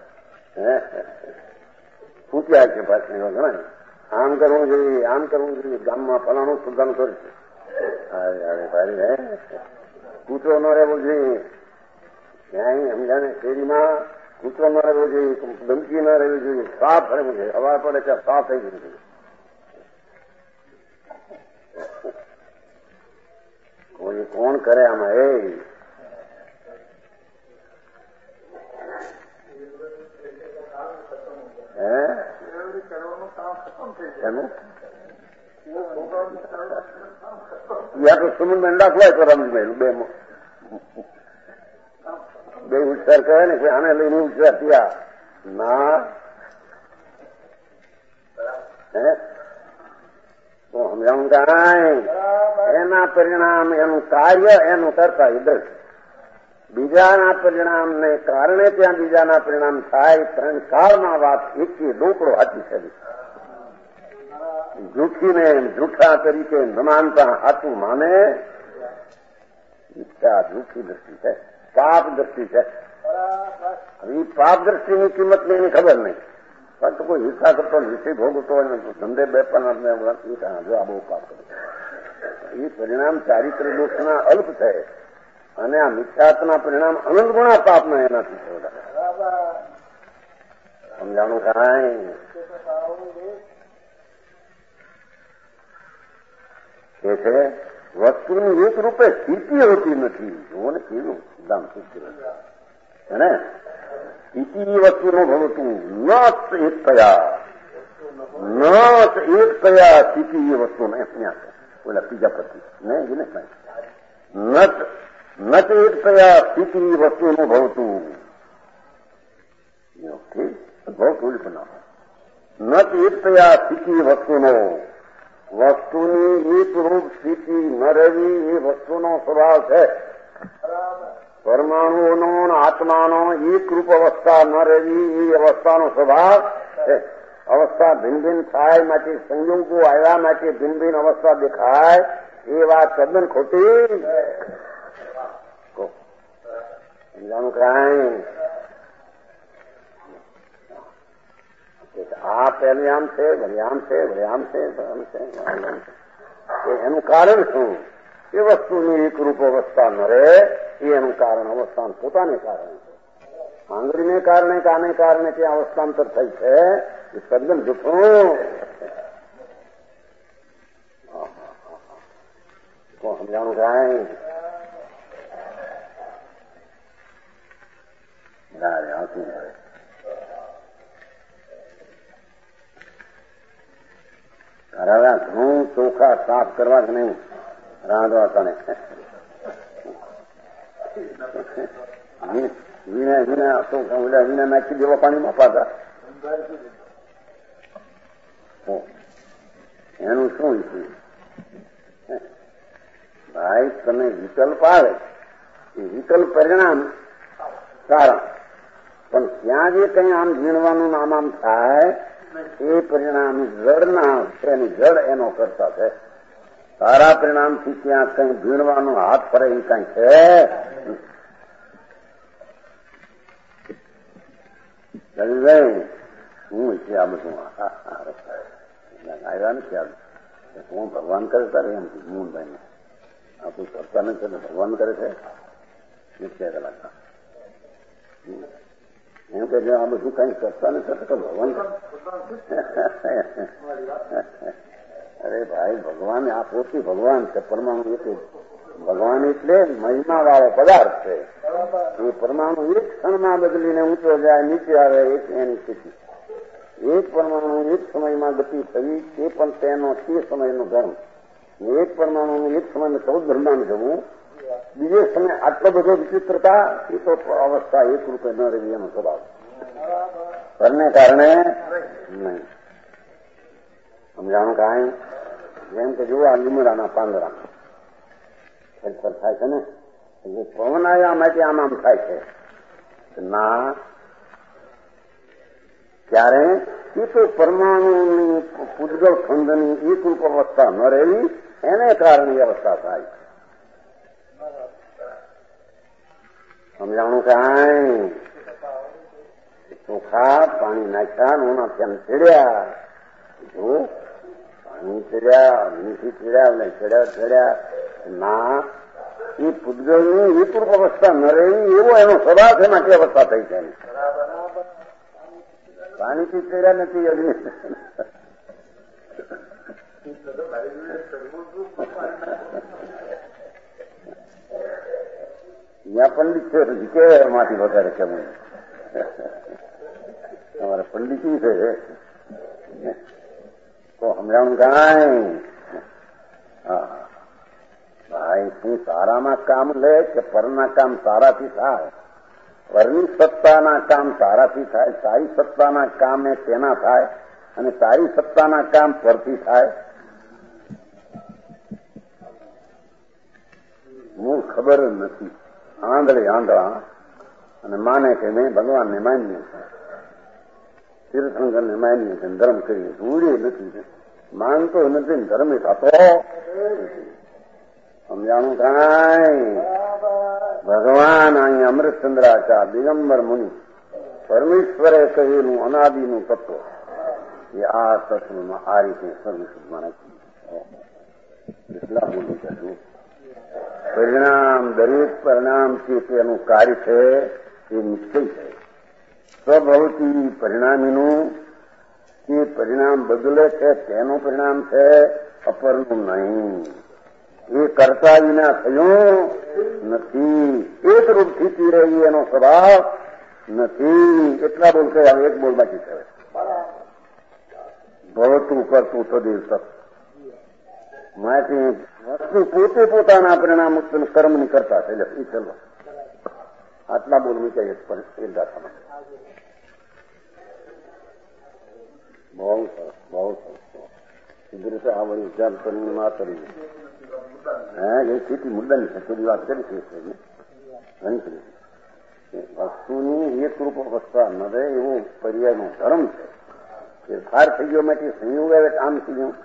સૂચ્યા છે ભાષણ ઘણા આમ કરવું જોઈએ આમ કરવું જોઈએ ગામમાં ફલાણું સુધારું કરે છે. અરે ભાઈ હે કૂતરો ન રહેવો જોઈએ ક્યાંય સમજાને શેરીમાં કૂતરો ન રહેવો જોઈએ, ધમકી ન રહેવી જોઈએ, સાફ રહેવું જોઈએ. હવા પડે ત્યાં સાફ થઈ જવું જોઈએ. કોઈ કોણ કરે આમાં? એ હે એનું યા તો સુમનબેન દાખવાય તો રમજીભાઈ બે બે ઉચ્ચાર કહે ને કે આને લઈને ઉચ્ચાર થયા ના હે તો સમજાવું કાંઈ એના પરિણામ એનું કાર્ય એનું કરતા એ દ્રષ્ટિ બીજાના પરિણામને કારણે ત્યાં બીજાના પરિણામ થાય ત્રણ કાળમાં વાત એકી ડોકડો હાચી છે જૂઠીને જૂઠા તરીકે ન માનતા હાચું માને મિથ્યા જૂઠી દ્રષ્ટિ છે પાપ દ્રષ્ટિ છે હવે પાપ દ્રષ્ટિની કિંમત એની ખબર નહીં પણ તો કોઈ હિંસા કરતો વિષય ભોગવતો હોય ધંધે બે પણ જો આ બહુ પાપ કરે એ પરિણામ ચારિત્ર દોષના અલ્પ છે અને આ મિથ્યાત્વના પરિણામ અનંત ગુણા પાપના એનાથી સમજાણું કાંઈ કે છે વસ્તુની એક રૂપે સ્થિતિ હોતી નથી જુઓ ને કેવું સિદ્ધાંત ને સ્થિતિ વસ્તુનું ભવતું ન એક કયા ન એક કયા સ્થિતિ એ વસ્તુને ત્યાં છે ઓલા બીજા પ્રતિ ને એને નત નચ એક કયા સ્થિતિ વસ્તુનું ભવતું બહુ ભૂલ બનાવો નચ એક કયા સ્થિતિ વસ્તુનો વસ્તુની એકરૂપ સ્થિતિ ન રહેવી એ વસ્તુનો સ્વભાવ છે પરમાણુઓનો આત્માનો એકરૂપ અવસ્થા ન રહેવી એ અવસ્થાનો સ્વભાવ છે અવસ્થા ભિન્ન ભિન્ન થાય માટે સંયોગો આવ્યા માટે ભિન્ન ભિન્ન અવસ્થા દેખાય એ વાત તદ્દન ખોટી સમજાણું કાંઈ આ પહેલે આમ છે ભલે આમ છે ભલે આમ છે આમ છે એનું કારણ શું એ વસ્તુની એકરૂપ અવસ્થા ન રહે એ એનું કારણ અવસ્થાન પોતાને કારણે છે આંગળીને કારણે કે આને કારણે ત્યાં અવસ્થાંતર થઈ છે એ તદ્દન જૂઠું સમજાણું કાંઈ હાથી રાધા ઘઉં ચોખા સાફ કરવા જ નહીં રાંધવા તને વીણા વીણા ચોખા ઓલા વીણા નાખી દેવા પાણીમાં પાતા એનું શું છે ભાઈ તમે વિકલ્પ આવે એ વિકલ્પ પરિણામ સારા પણ ત્યાં જે કંઈ આમ ઝીણવાનું નામ આમ થાય એ પરિણામ જળના એની જળ એનો કરતા છે સારા પરિણામથી ત્યાં કંઈ ભીણવાનો હાથ ફરે એ કંઈ છે શું છે આ બધું આવ્યા નથી આ હું ભગવાન કરે તારે એમ મોહનભાઈને આ કોઈ કરતા નથી ભગવાન કરે છે નિશ્ચય કલાક એમ કે આ બધું કઈ કરતા નથી તો ભગવાન અરે ભાઈ ભગવાન આ પોતે ભગવાન છે પરમાણુ એટલે ભગવાન એટલે મહિમા વાળો પદાર્થ છે એ પરમાણુ એક ક્ષણમાં બદલીને ઊંચો જાય નીચે આવે એક એની સ્થિતિ એક પરમાણુ એક સમયમાં ગતિ થવી તે પણ તેનો તે સમયનો ધર્મ એક પરમાણુ એક સમયમાં ચૌદ બ્રહ્માંડ જવું બીજે સમય આટલો બધો વિચિત્રતા એ તો અવસ્થા એક રૂપે ન રહેવી એનો સ્વભાવ પરને કારણે નહીં સમજાણું કાંઈ જેમ કે જુઓ આ લીમડાના પાંદડા ફેરફાર થાય છે ને જે પવન આવ્યા માટે આમ આમ થાય છે ના ત્યારે એ તો પરમાણુની પૂદગલ ખંડની એકરૂપ અવસ્થા ન રહેવી એને કારણે અવસ્થા થાય સમજાણું કાંઈ ચોખા પાણી નાખ્યા ઓનાથી આમ ચડ્યા જો પાણી ચડ્યા અગ્નિથી ચડ્યા એટલે ચડ્યા ચડ્યા ના એ પૂદગલની એકરૂપ અવસ્થા ન રહેવી એવો એનો સ્વભાવ છે માટે અવસ્થા થઈ છે પાણીથી ચડ્યા નથી અગ્નિ ત્યાં પંડિત છે કે એમાંથી વધારે છે તમારે પંડિતી છે તો સમજાણું કાંઈ હા ભાઈ તું સારામાં કામ લે કે પરના કામ સારાથી થાય પરની સત્તાના કામ તારાથી થાય, તારી સત્તાના કામ એ તેના થાય, અને તારી સત્તાના કામ પરથી થાય. હું ખબર જ નથી. આંધળે આંધળા અને માને કે મેં ભગવાનને માનીએ છીએ, તીર્થંકરને માનીએ છીએ, ધર્મ કરીએ છીએ. ઉડે નથી, માનતો નથી, ધર્મ થતો સમજાણું કાંઈ. ભગવાન અહીં અમૃતચંદ્રાચાર્ય દિગંબર મુનિ પરમેશ્વરે કહેલું અનાદિનું તત્વ એ આ તત્વમાં આ રીતે સર્વશુદ્ધમાં નાખ્યું. એટલા બોલું કશું પરિણામ, દરેક પરિણામથી તેનું કાર્ય છે એ નિશ્ચય છે. સ્વભવતી પરિણામીનું તે પરિણામ બદલે છે તેનું પરિણામ છે, અપરનું નહીં. એ કરતા વિના થયું નથી. એક રૂપથી પીરેલી એનો સ્વભાવ નથી. એટલા બોલ કે હવે એક બોલ બાકી છે. ભવતું કરતું સદૈવ સત માટે વસ્તુ પોતે પોતાના પરિણામ ઉત્પન્ન કર્મની કરતા છે. એટલે એ ચલો આટલા બોલ મૂક્યા એક ગાથામાં. બહુ સરસ, બહુ સરસ. સીધી રીતે આ વળી વિચાર કરીને ના કરી હે એ સ્થિતિ મુદ્દાની છે. થોડી વાત કરી છે ઘણી કરી. વસ્તુની એક રૂપ અવસ્થા ન રહે એવો પર્યાયનો ધર્મ છે. ફેરફાર થઈ ગયો માટે સંયોગ આવે આમ થઈ ગયું,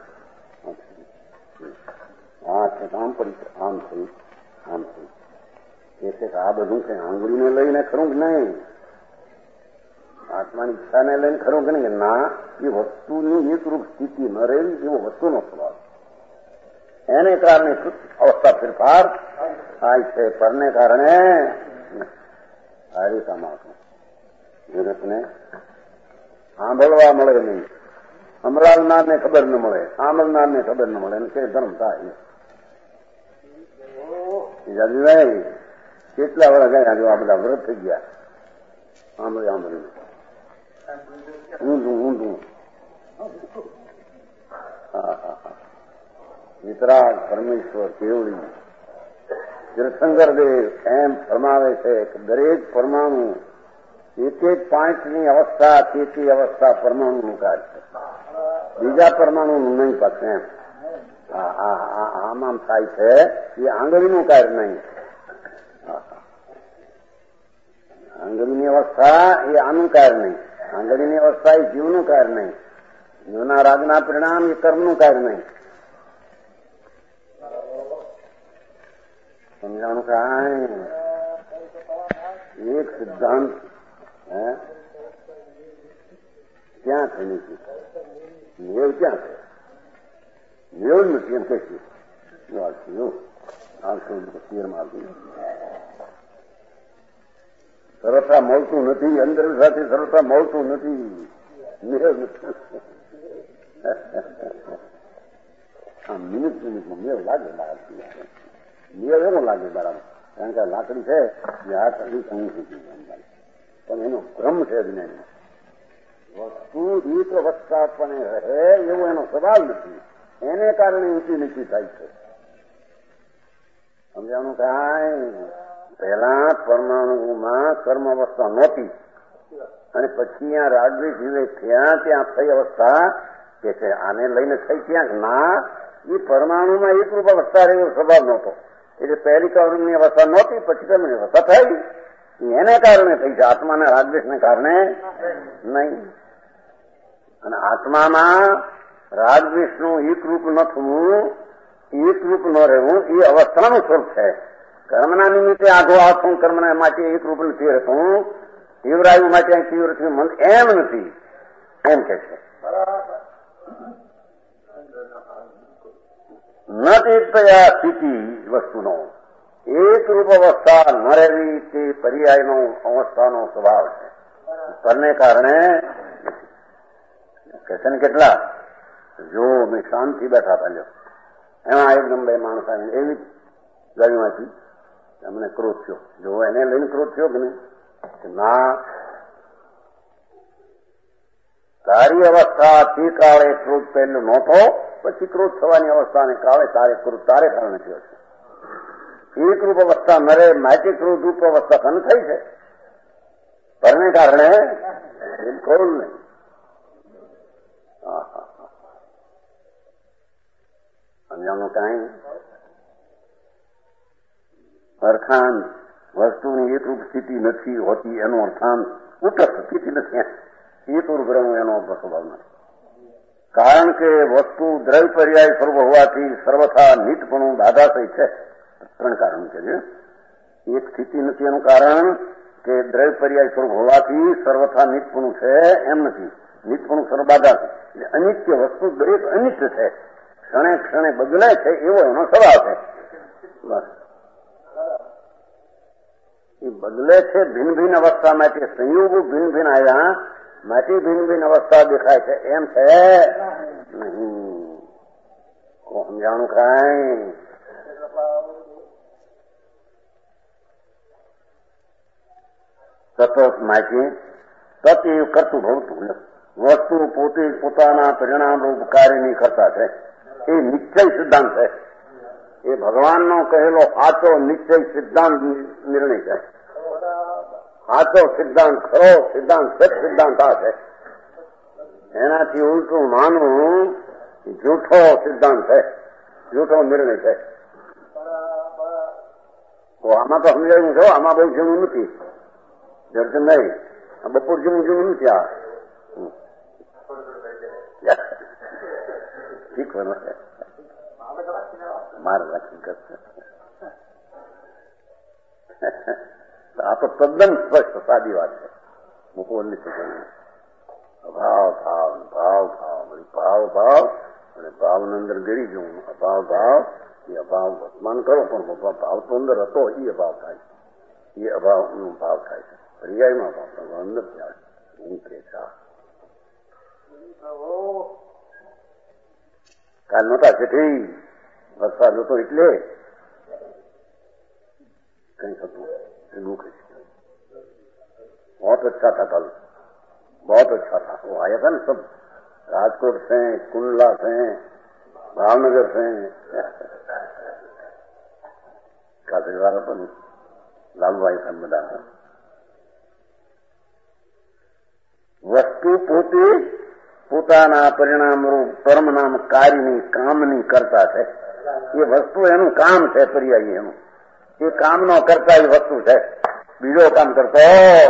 આ છે આમ પડી, આમ થયું, આમ થયું. એ છે કે આ બધું કઈ આંગળીને લઈને ખરું કે નહીં, આત્માની ઈચ્છાને લઈને ખરું કે નહીં. ના, એ વસ્તુની એકરૂપ સ્થિતિ ન રહેવી એવો વસ્તુનો સ્વભાવ. એને કારણે અવસ્થા ફેરફાર થાય છે. પરને કારણે સારી કામ જગતને સાંભળવા મળે નહીં, સંભળાવનારને ખબર ન મળે, સાંભળનારને ખબર ન મળે, એને કે ધર્મ થાય. જાદુભાઈ કેટલા વર્ષ ગયા જો આ બધા વ્રત થઈ ગયા સાંભળી સાંભળીને ઊંધું ઊંધું. હા હા હા વિતરાગ પરમેશ્વર કેવડી તીર્થંકર દેવ એમ ફરમાવે છે કે દરેક પરમાણુ એક એક પાંચની અવસ્થા તે તે અવસ્થા પરમાણુનું કાર્ય છે, બીજા પરમાણુનું નહીં પાસે. એમ આમ આમ થાય છે એ આંગળીનું કાર્ય નહીં. આંગળીની અવસ્થા એ આનું કાર્ય નહીં, આંગળીની અવસ્થા એ જીવનું કાર્ય નહીં, જીવના રાગના પરિણામ એ કર્મનું કાર્ય નહીં. સમજાણું કાંઈ એક સિદ્ધાંત હે ક્યાં થઈ નથી, મેળ ક્યાં છે? મેળ નથી એમ કહીશું. સરળતા મળતું નથી, અંદર સાથે સરળતા મળતું નથી, મેળ નથી. આ મિનિટ મિનિટમાં મેળ લાગે બરાબર, મેળ એનો લાગે બરાબર. કારણ કે લાકડી છે એ હાથ અઢી ઊંઘ સુધી પણ એનો ભ્રમ છે જ્ઞાન. વસ્તુ રીત અવસ્થા પણ રહે એવો એનો સવાલ નથી, એને કારણે ઊંચી નીચી થાય છે. સમજાણું કાંઈ? પહેલા પરમાણુમાં કર્મ અવસ્થા નહોતી અને પછી આ રાગદ્વેષ વિવેક થયા, ત્યાં થઈ અવસ્થા કે છે આને લઈને થઈ ક્યાંક. ના, એ પરમાણુમાં એકરૂપ અવસ્થા રહેવો સ્વભાવ નહોતો. એટલે પહેલી કર્મની અવસ્થા નહોતી, પછી કર્મની અવસ્થા થઈ, એને કારણે થઈ છે, આત્માના રાગદ્વેષને કારણે નહીં. અને આત્મામાં રાગદ્વેષનું એકરૂપ ન થવું, એકરૂપ ન રહેવું એ અવસ્થાનું સ્વરૂપ છે. કર્મના નિમિત્તે આઘો આખું કર્મના માટે એકરૂપ નથી રહેતું, તીવ્રાયુ માટે તીવ્ર થયું મન એમ નથી, એમ કે છે. નથી સ્થિતિ વસ્તુનો એકરૂપ અવસ્થા ન રહેવી તે પર્યાયનો અવસ્થાનો સ્વભાવ છે. પરને કારણે કે છે ને કેટલા જો મેં શાંતિ બેઠા હતા, લ્યો એમાં એકદમ બે માણસ આવીને એવી ગાડીમાંથી એમને ક્રોધ થયો. જો એને લઈને ક્રોધ થયો કે નહીં? ના, તારી અવસ્થા તે કાળે ક્રોધ પહેલો નહોતો, પછી ક્રોધ થવાની અવસ્થાને કાળે તારે ક્રોધ તારે કારણે થયો છે. એક રૂપ અવસ્થા નરે માટે ક્રોધ રૂપ અવસ્થા કન થઈ છે. પરને કારણે બિલકુલ નહીં. સમજાણું કાંઈ અર્થાંત વસ્તુની એકરૂપ સ્થિતિ નથી હોતી એનો અર્થાંત ઉતર સ્થિતિ નથી એકરૂપ રહેવું એનો સ્વભાવ નથી. કારણ કે વસ્તુ દ્રવ્ય પર્યાય સ્વરૂપ હોવાથી સર્વથા નિતપણું બાધાશય છે. ત્રણ કારણ છે. એક સ્થિતિ નથી એનું કારણ કે દ્રવ્ય પર્યાય સ્વરૂપ હોવાથી સર્વથા નિતપણું છે એમ નથી. નિતપણું સર્વબાધા છે. અનિત્ય વસ્તુ દરેક અનિત્ય છે. ક્ષણે ક્ષણે બદલે છે એવો એનો સ્વભાવ છે. બસ એ બદલે છે ભિન્ન ભિન્ન અવસ્થા માટે સંયોગો ભિન્ન ભિન્ન આવ્યા માટે ભિન્ન ભિન્ન અવસ્થા દેખાય છે એમ છે નહીં. સમજાણું કાંઈ સતત માટે તત એ કરતું ભવતું વસ્તુ પોતે પોતાના પરિણામ રૂપ કાર્યની કરતા છે. એ નિશ્ચય સિદ્ધાંત છે. એ ભગવાનનો કહેલો સાચો નિશ્ચય સિદ્ધાંત નિર્ણય છે. સાચો સિદ્ધાંત ખરો સિદ્ધાંત સત સિદ્ધાંત આ છે. એનાથી ઉલટું માનવું જૂઠો સિદ્ધાંત છે, જૂઠો નિર્ણય છે. તો આમાં તો સમજાયું છો, આમાં બહુ જૂનું નથી. દર્શન નહીં બપોર જૂનું જૂનું નથી. આ શીખવાનું છે મારે રાખી કરશે. આ તો તદ્દન સ્પષ્ટ સાદી વાત છે. મૂકવું નથી. ભાવ ભાવ ભાવ ભાવ ભાવ ભાવ અને ભાવની અંદર ગળી જવું. અભાવ ભાવ એ અભાવ વર્તમાન કરો પણ ભાવ તો અંદર હતો એ અભાવ થાય છે. એ અભાવનો ભાવ થાય છે. પર્યાયમાં ભાવ અંદર ત્યાં ઉતરે છે. કાલ નહોતા છેઠી વરસાદ હતો એટલે कहीं थતું दुख बहुत अच्छा था. कल बहुत अच्छा था. वो आया था ना सब राजकोट से, कुंडला से, भावनगर से. काफी वाला पण लालूभाई साहब બધા વસ્તુ પોતે પોતાના પરિણામ રૂપ કર્મ નામ કાર્યની કામની કરતા છે. એ વસ્તુ એનું કામ છે. પર્યાયી એનું એ કામનો કરતા એ વસ્તુ છે. બીજો કામ કરતો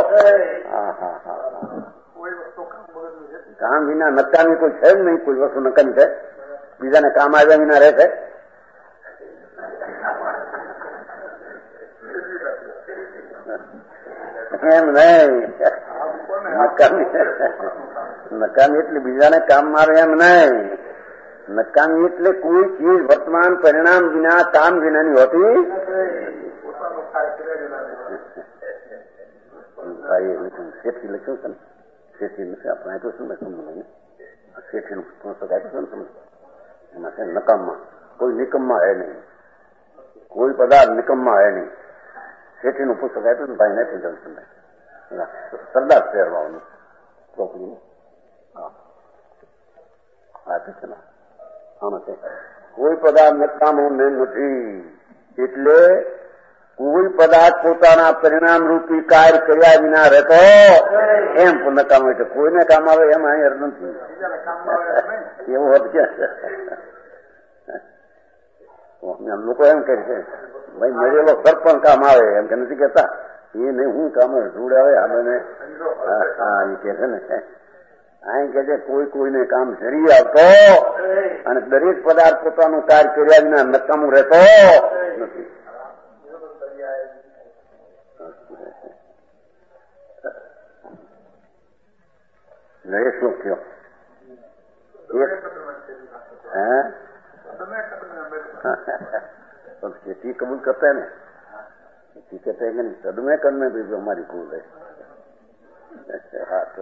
કામ વિના નકામી કોઈ છે જ નહીં. કોઈ વસ્તુ નકામી છે બીજાને કામ આવ્યા વિના રહે છે? એમ નહીં. નકામી નકામી એટલે બીજાને કામ મારે એમ નહીં. નકામી એટલે કોઈ ચીજ વર્તમાન પરિણામ વિના કામ વિનાની હોતી. શેઠી લખ્યું છે ને, શેઠી નથી આપણે આપ્યું છે ને સમજ શેઠીનું પુસ્તક આપ્યું છે ને સમજ એમાં છે નકામમાં કોઈ નિકમમાં હે નહીં. કોઈ પદાર્થ નિકમમાં હે નહીં. શેઠીનું પુસ્તક આપ્યું ને ભાઈ નથી જવું સરદાર શેરવાનું ચોકડી આપે છે ને આમાં છે કોઈ પદાર્થ નકામો નથી. એટલે કોઈ પદાર્થ પોતાના પરિણામ રૂપી કાર્ય કર્યા વિના રહેતો એમ નકામ હોય છે. કોઈને કામ આવે એમ અહીં અર્થ નથી. એવું હોત ક્યાં લોકો એમ કહે છે ભાઈ મરેલો સરપંચ કામ આવે એમ કે નથી કેતા. એ નહીં હું કામ જોડે આવે આપણે હા એ કે છે ને અહીં કે છે કોઈ કોઈને કામ જરી આવતો અને દરેક પદાર્થ પોતાનું કાર્ય કર્યા વિના નકામું રહેતો નથી. નરેશ શ્લોક થયો. खेती कबूल करता है ना, खेती कहते हैं कि सदमे करने भी जो हमारी भूल है. हाँ तो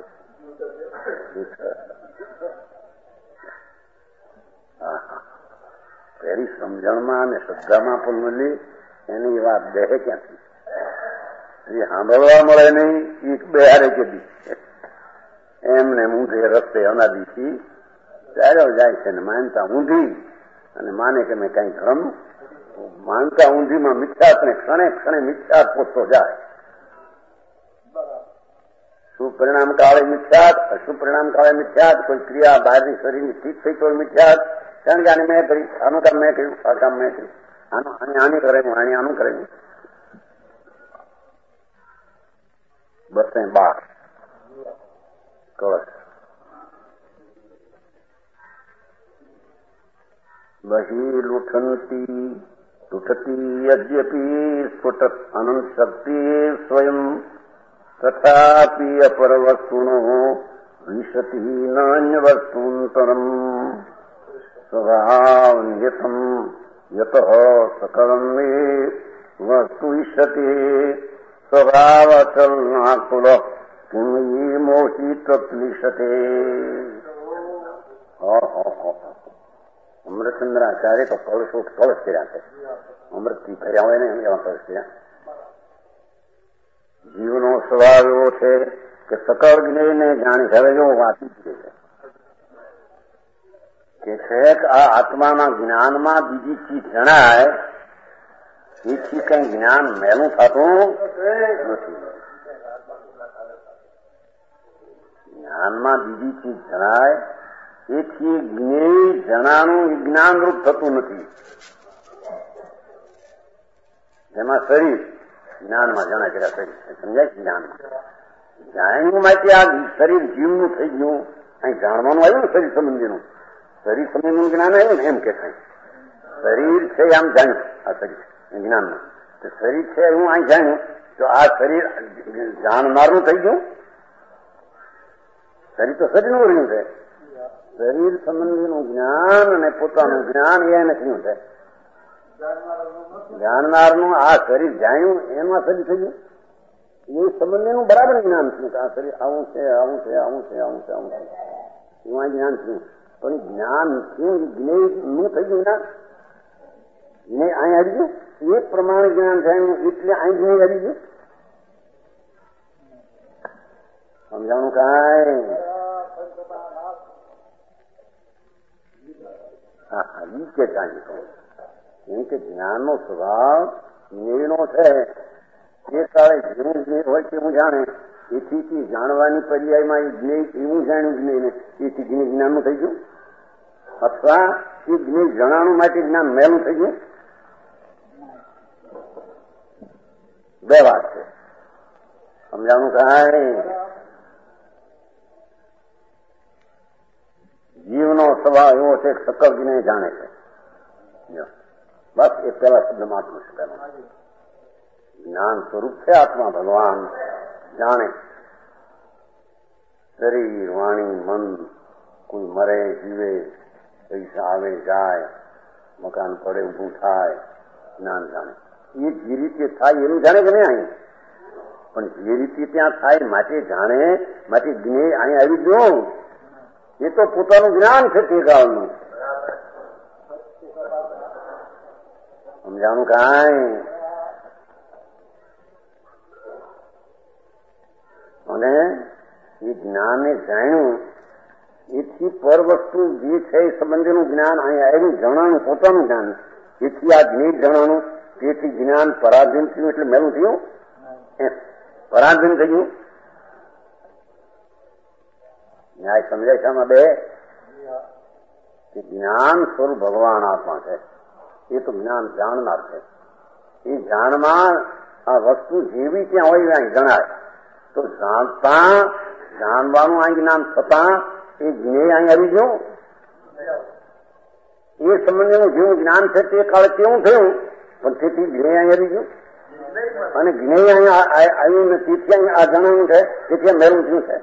હા હા પહેરી સમજણમાં અને શ્રદ્ધામાં પણ મળી એની વાત દેહે ક્યાંથી એ સાંભળવા મળે નહીં. એક બે હારે કીધી એમને ઊંધે રસ્તે અનાદિથી ચાલ્યો જાય છે ને માનતા ઊંધી અને માને કે મેં કઈ ધર્મ માનતા ઊંધીમાં મિથ્યાત્વને ક્ષણે ક્ષણે મિથ્યાત્વ પોતો જાય. પરિણામ કાળે મિથ્યાત, અશુભ પરિણામ કાળે મિથ્યાત, કોઈ ક્રિયા બહારની શરીરની સ્થિત થઈ તો મિથ્યાત. કારણ કે આને મેં કરી, આનું કામ મેં કર્યું, આ કામ મેં કર્યું, આનું આને આને કરેલું, આને આનું કરેલું. બસ બાર કળશ બહી લુઠંતી લુઠતી યદ્યપી સ્ફુટત અનંત શક્તિ સ્વયં તથાપી અપર વસ્તુનો વિશતી નાન્ય વસ્તુંતરમ સ્વભાવ યથમ યત સકલમ મે વસ્તુ વિશતી સ્વભાવ અચલ નાકુલ પુણ્યી મોહિત ક્લિશતે. અમૃતચંદ્રાચાર્ય તો કળશો કળશ કર્યા છે, અમૃતથી ભર્યા હોય ને એવા કળશ કર્યા. જીવનો સ્વભાવ એવો છે કે સકળ જ્ઞેયને જાણી. હવે જો વાંચી છે કે છે કે આ આત્માના જ્ઞાનમાં બીજી ચીજ જણાય એથી કઈ જ્ઞાન મેલું થતું નથી. જ્ઞાનમાં બીજી ચીજ જણાય એથી જ્ઞેય જણાનું જ્ઞાનરૂપ થતું નથી. જેમાં શરીર જ્ઞાનમાં જણા કર્યા શરીર સમજાય છે. જ્ઞાનમાં જાણ્યું માટે આ શરીર જીવનું થઈ ગયું. અહીં જાણવાનું આવ્યું ને શરીર સંબંધીનું, શરીર સંબંધીનું જ્ઞાન આવ્યું ને એમ કે શરીર છે આમ જાણ્યું. આ શરીર જ્ઞાનમાં તો શરીર છે હું અહીં જાણ્યું તો આ શરીર જાણનારનું થઈ ગયું. શરીર તો શરીરનું રહ્યું છે. શરીર સંબંધીનું જ્ઞાન અને પોતાનું જ્ઞાન એ નથી છે. જાણનારનું આ શરીર જાણ્યું એમાં શરીર થઈ ગયું. એ સંબંધીનું બરાબર જ્ઞાન થયું કે આ શરીર આવું છે આવું છે આવું છે આવું છે આવું છે એમાં જ્ઞાન થયું. પણ જ્ઞાન થયું જ્ઞેયનું થઈ ગયું ના જ્ઞેય અહીં આવી ગયું. એ પ્રમાણે જ્ઞાન જાણ્યું એટલે અહીં જ્ઞેય આવી ગયું. સમજાણું કાંઈ? હા હા ઈ કે કાંઈ કહું એમ કે જ્ઞાનનો સ્વભાવ જ્ઞેયનો છે. એ કાળે જેવું જ્ઞેય હોય તેવું જાણે એથી જાણવાની પર્યાયમાં એ જ્ઞેય એવું જાણ્યું જ્ઞેયને એથી જ્ઞેય જ્ઞાનનું થઈ ગયું. અથવા એ જ્ઞેય જણાનું માટે જ્ઞાન મેલું થઈ ગયું. બે વાત છે. સમજાણું કાંઈ? જીવનો સ્વભાવ એવો છે કે સકળ જ્ઞેય જાણે છે. બસ એ પહેલા શબ્દમાં આટલું છે. જ્ઞાન સ્વરૂપ છે આત્મા ભગવાન જાણે. શરીર વાણી મન કોઈ મરે જીવે પૈસા આવે જાય મકાન પડે ઊભું થાય જ્ઞાન જાણે. એ જે રીતે થાય એનું જાણે કે નહીં અહીં પણ જે રીતે ત્યાં થાય માટે જાણે માટે જ્ઞેય અહીં આવી ગયું. એ તો પોતાનું જ્ઞાન છે તે કાળનું. સમજાણું કાંઈ? અને એ જ્ઞાનને જાણ્યું એથી પર વસ્તુ જે છે એ સંબંધીનું જ્ઞાન અહીં આવ્યું. જણાનું પોતાનું જ્ઞાન એથી આ જ્ઞેય જણાનું તેથી જ્ઞાન પરાધીન થયું એટલે મેલું થયું. પરાધીન થયું. ન્યાય સમજાય છે આમાં બે કે જ્ઞાન સ્વરૂપ ભગવાન આત્મા છે. એ તો જ્ઞાન જાણનાર છે. એ જાણમાં આ વસ્તુ જેવી ત્યાં હોય અહીં જણાય તો જાણતા જાણવાનું અહીં જ્ઞાન થતા એ જ્ઞેય અહીં આવી ગયું. એ સંબંધીનું જેવું જ્ઞાન છે તે કાળે કેવું થયું પણ તેથી જ્ઞેય અહીં આવી ગયું. અને જ્ઞેય અહીં આવ્યું ને તેથી અહીં આ જણાવ્યું છે તેથી મેળવું થયું છે.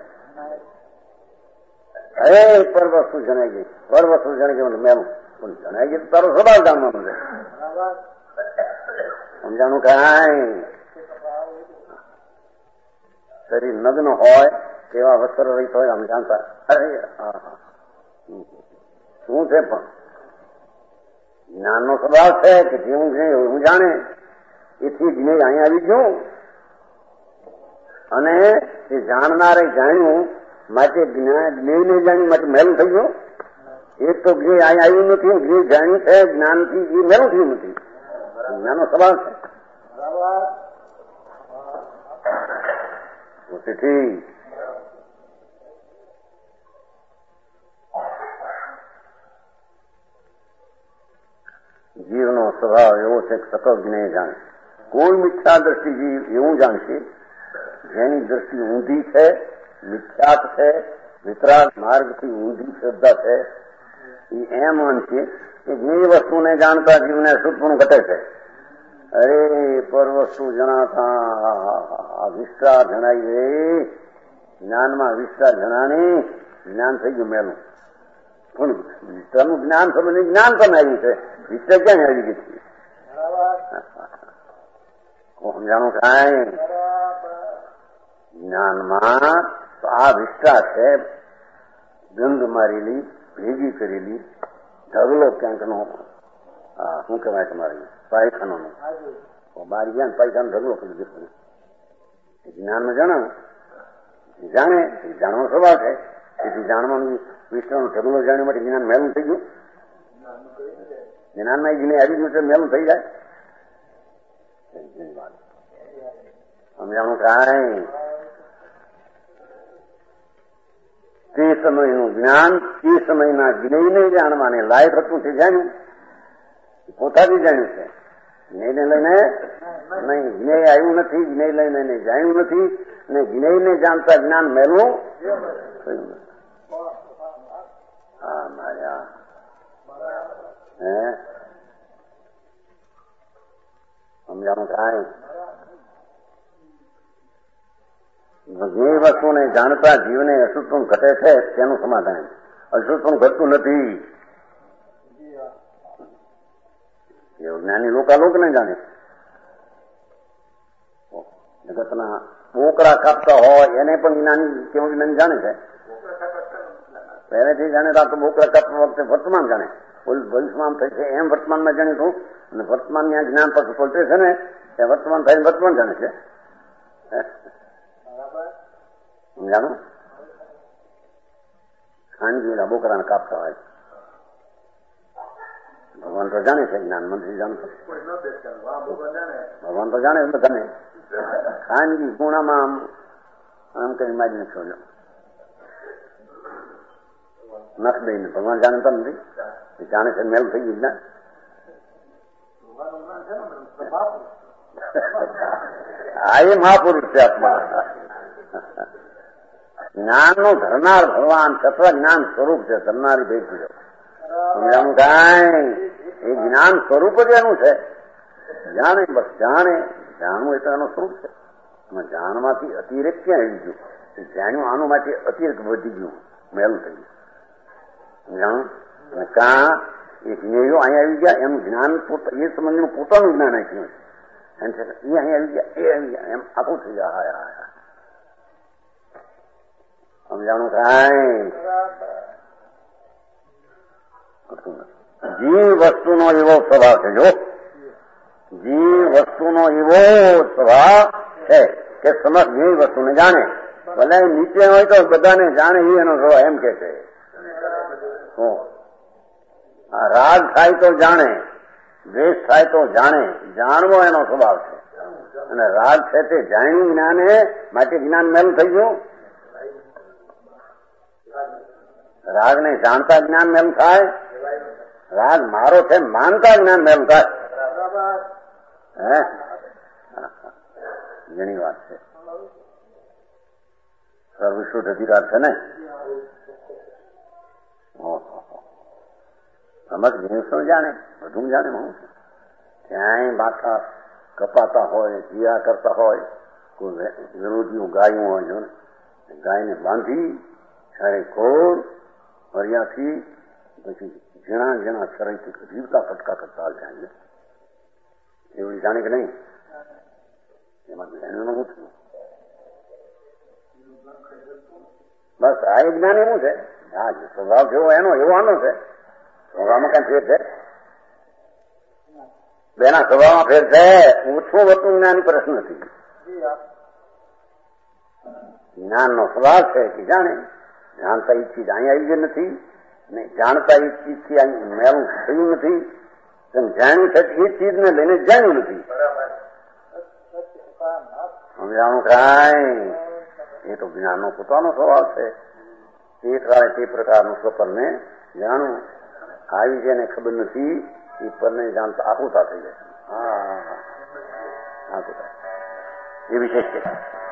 હે પર વસ્તુ જણાઈ ગઈ પર વસ્તુ જણાઈ ગઈ મેલું પણ જણાઈ ગઈ તો તારો સ્વભાવ જાણવાનો છે. સમજાણું કાંઈ? શરીર નગ્ન હોય તેવા વસ્ત્ર રહીત હોય આમ જાણતા અરે શું છે પણ જ્ઞાનનો સ્વભાવ છે કે જેવું જ્ઞેય હું જાણે એથી જ્ઞેય અહીં આવી ગયું. અને એ જાણનારે જાણ્યું માટે જ્ઞેયને જાણ્યું માટે મેલું થઈ ગયું. એ તો જ્ઞેય અહીં આવ્યું નથી. જ્ઞેય જાણ્યું છે જ્ઞાનથી એ મેલું થયું નથી. જ્ઞાનનો સ્વભાવ છે. તેથી સતો જ્ઞેય જાણે. કોઈ મિથ્યા દ્રષ્ટિથી એવું જાણશે જેની દ્રષ્ટિ ઊંધી છે, મિથ્યાત છે, વિતરાગ માર્ગથી ઊંધી શ્રદ્ધા છે, એ એમ માનશે કે જે વસ્તુને જાણતા જીવને સુખપણું ઘટે છે. અરે પર વસ્તુ જણાતા વિસ્તા જણાઈ રે, જ્ઞાનમાં વિસ્તા જણાની જ્ઞાન થઈ ગયું મેલું. પણ વિસ્તારનું જ્ઞાન સમજ જ્ઞાન પણ આવ્યું છે, વિસ્તા ક્યાં આવી ગઈ છે? સમજાણું કાંઈ જ્ઞાનમાં તો આ વિસ્તા છે, ગંધ મારેલી, ભેગી કરેલી, ઢગલો ક્યાંકનો શું કહેવાય તમારી પાયખાનાનો બાર ગયા ને પાયખાનો ઢગલો કરી દીધો. જ્ઞાનમાં જણાવ જાણે જાણવાનો સ્વભાવ છે, તેથી જાણવાનું વિષ્ણુનો ઢગલો જાણવા માટે જ્ઞાન મેલું થઈ ગયું. જ્ઞાનમાં જ્ઞાન આવી ગયું છે, મેલું થઈ જાય. સમજાણું કાંઈ તે સમયનું જ્ઞાન તે સમયના જ્ઞેયને જાણવાને લાયક હતું તે જાણ્યું, પોતાથી જાણ્યું છે. જ્ઞેયને લઈને નહીં, જ્ઞેય આવ્યું નથી, જ્ઞેય લઈને એને જાણ્યું નથી, અને જ્ઞેયને જાણતા જ્ઞાન મેલું થયું નથી. હા માયા હે સમજાણું કાંઈ જે વસ્તુને જાણતા જીવને અશુદ્ધપણું ઘટે છે તેનું સમાધાન. અશુદ્ધપણું ઘટતું નથી. એવું જ્ઞાની લોકાલોક ને જાણે. જગતના બોકડા કાપતા હોય એને પણ જ્ઞાની કેવું જ્ઞાની જાણે છે. પહેલેથી જાણે તો બોકડા કાપતા વખતે વર્તમાન જાણે. ભવિષ્યમાં થાય છે એમ વર્તમાનમાં જાણીતું, અને વર્તમાન જ્ઞાન જ્ઞાન પછી પલટે છે ને ત્યાં વર્તમાન થઈને વર્તમાન જાણે છે. સમજાણું? ખાનગીના બોકરાને કાપતા હોય. ભગવાન તો જાણે છે, જ્ઞાન મંત્રી જાણતો. ભગવાન તો જાણે બધાને. ખાનગી ગુણામાં આમ આમ કરી મારીને છોડ્યો નખ દઈને. ભગવાન જાણતા નથી, જાણે છે મેલ થઈ ગયું જ્ઞાન. આ એ મહાપુરુષ છે આત્મા. જ્ઞાનનું ધરનાર ભગવાન તત્વ જ્ઞાન સ્વરૂપ છે, ધરનારી ભેટ છે. સમજાણું કાંઈ એ જ્ઞાન સ્વરૂપ જ એનું છે. જાણે બસ જાણે, જાણવું એટલે એનું સ્વરૂપ છે. અને જાણમાંથી અતિરેક ક્યાં આવી ગયું? જાણ્યું આનું માટે અતિરેક વધી ગયું, મેલું થઈ ગયું. સમજાણું? અને કાં એ જ્ઞેયો અહીંયા આવી ગયા એમ જ્ઞાન એ સંબંધનું પોતાનું જ્ઞાન આપ્યું છે. એમ છે એ અહીંયા આવી ગયા, એ આવી ગયા, એમ આખું થઈ ગયા. હા હા સમજાણું કાંઈ જીવ વસ્તુનો એવો સ્વભાવ છે. જો જીવ વસ્તુનો એવો સ્વભાવ છે કે સમસ્ત જીવ વસ્તુને જાણે. ભલે નીચે હોય તો બધાને જાણે એ એનો સ્વભાવ એમ કે છે. રાગ થાય તો જાણે, દ્વેષ થાય તો જાણે, જાણવો એનો સ્વભાવ છે. અને રાગ છે તે જાણ્યું જ્ઞાને માટે જ્ઞાન મેલું થઈ ગયું. રાગ ને જાણતા જ્ઞાન મેલું થાય. રાગ મારો છે માનતા જ્ઞાન મેલું થાય. હે ઘણી વાત છે. સર્વશુદ્ધ અધિકાર છે ને. સમજ જીવસો જાણે, બધું જાણે. હું ક્યાંય માથા કપાતા હોય, જીયા કરતા હોય, કોઈ વિરોધીઓ ગાયું હોય, જો ગાયને બાંધી છારે ખોર હરિયાથી પછી ઝીણા ઝીણા શરીરથી જીવતા ફટકા કરતા જાય. એવું જાણે કે નહીં? એમાં એનું શું થયું? બસ આ એક જ્ઞાન એવું છે. હા સ્વભાવ જેવો એનો એવો આનો છે. સ્વભાવમાં કઈ ફેર છે? બેના સ્વભાવમાં ફેર છે. ઓછું વધતું જ્ઞાન પ્રશ્ન નથી. જ્ઞાનનો સ્વભાવ છે કે જાણે. જાણતા એ ચીજ અહીંયા આવી ગઈ નથી, ને જાણતા એ ચીજથી અહીં મેલું થયું નથી. જાણ્યું છે એ ચીજને લઈને જાણ્યું નથી. સમજાણું કાંઈ એ તો જ્ઞાનનો પોતાનો સ્વભાવ છે. તે કાળે તે પ્રકારનું સ્વપરને જાણવું. આવી જેને ખબર નથી એ પરને જાણતા આહુતા થઈ જાય. હા એ વિશેષ કહેવાય.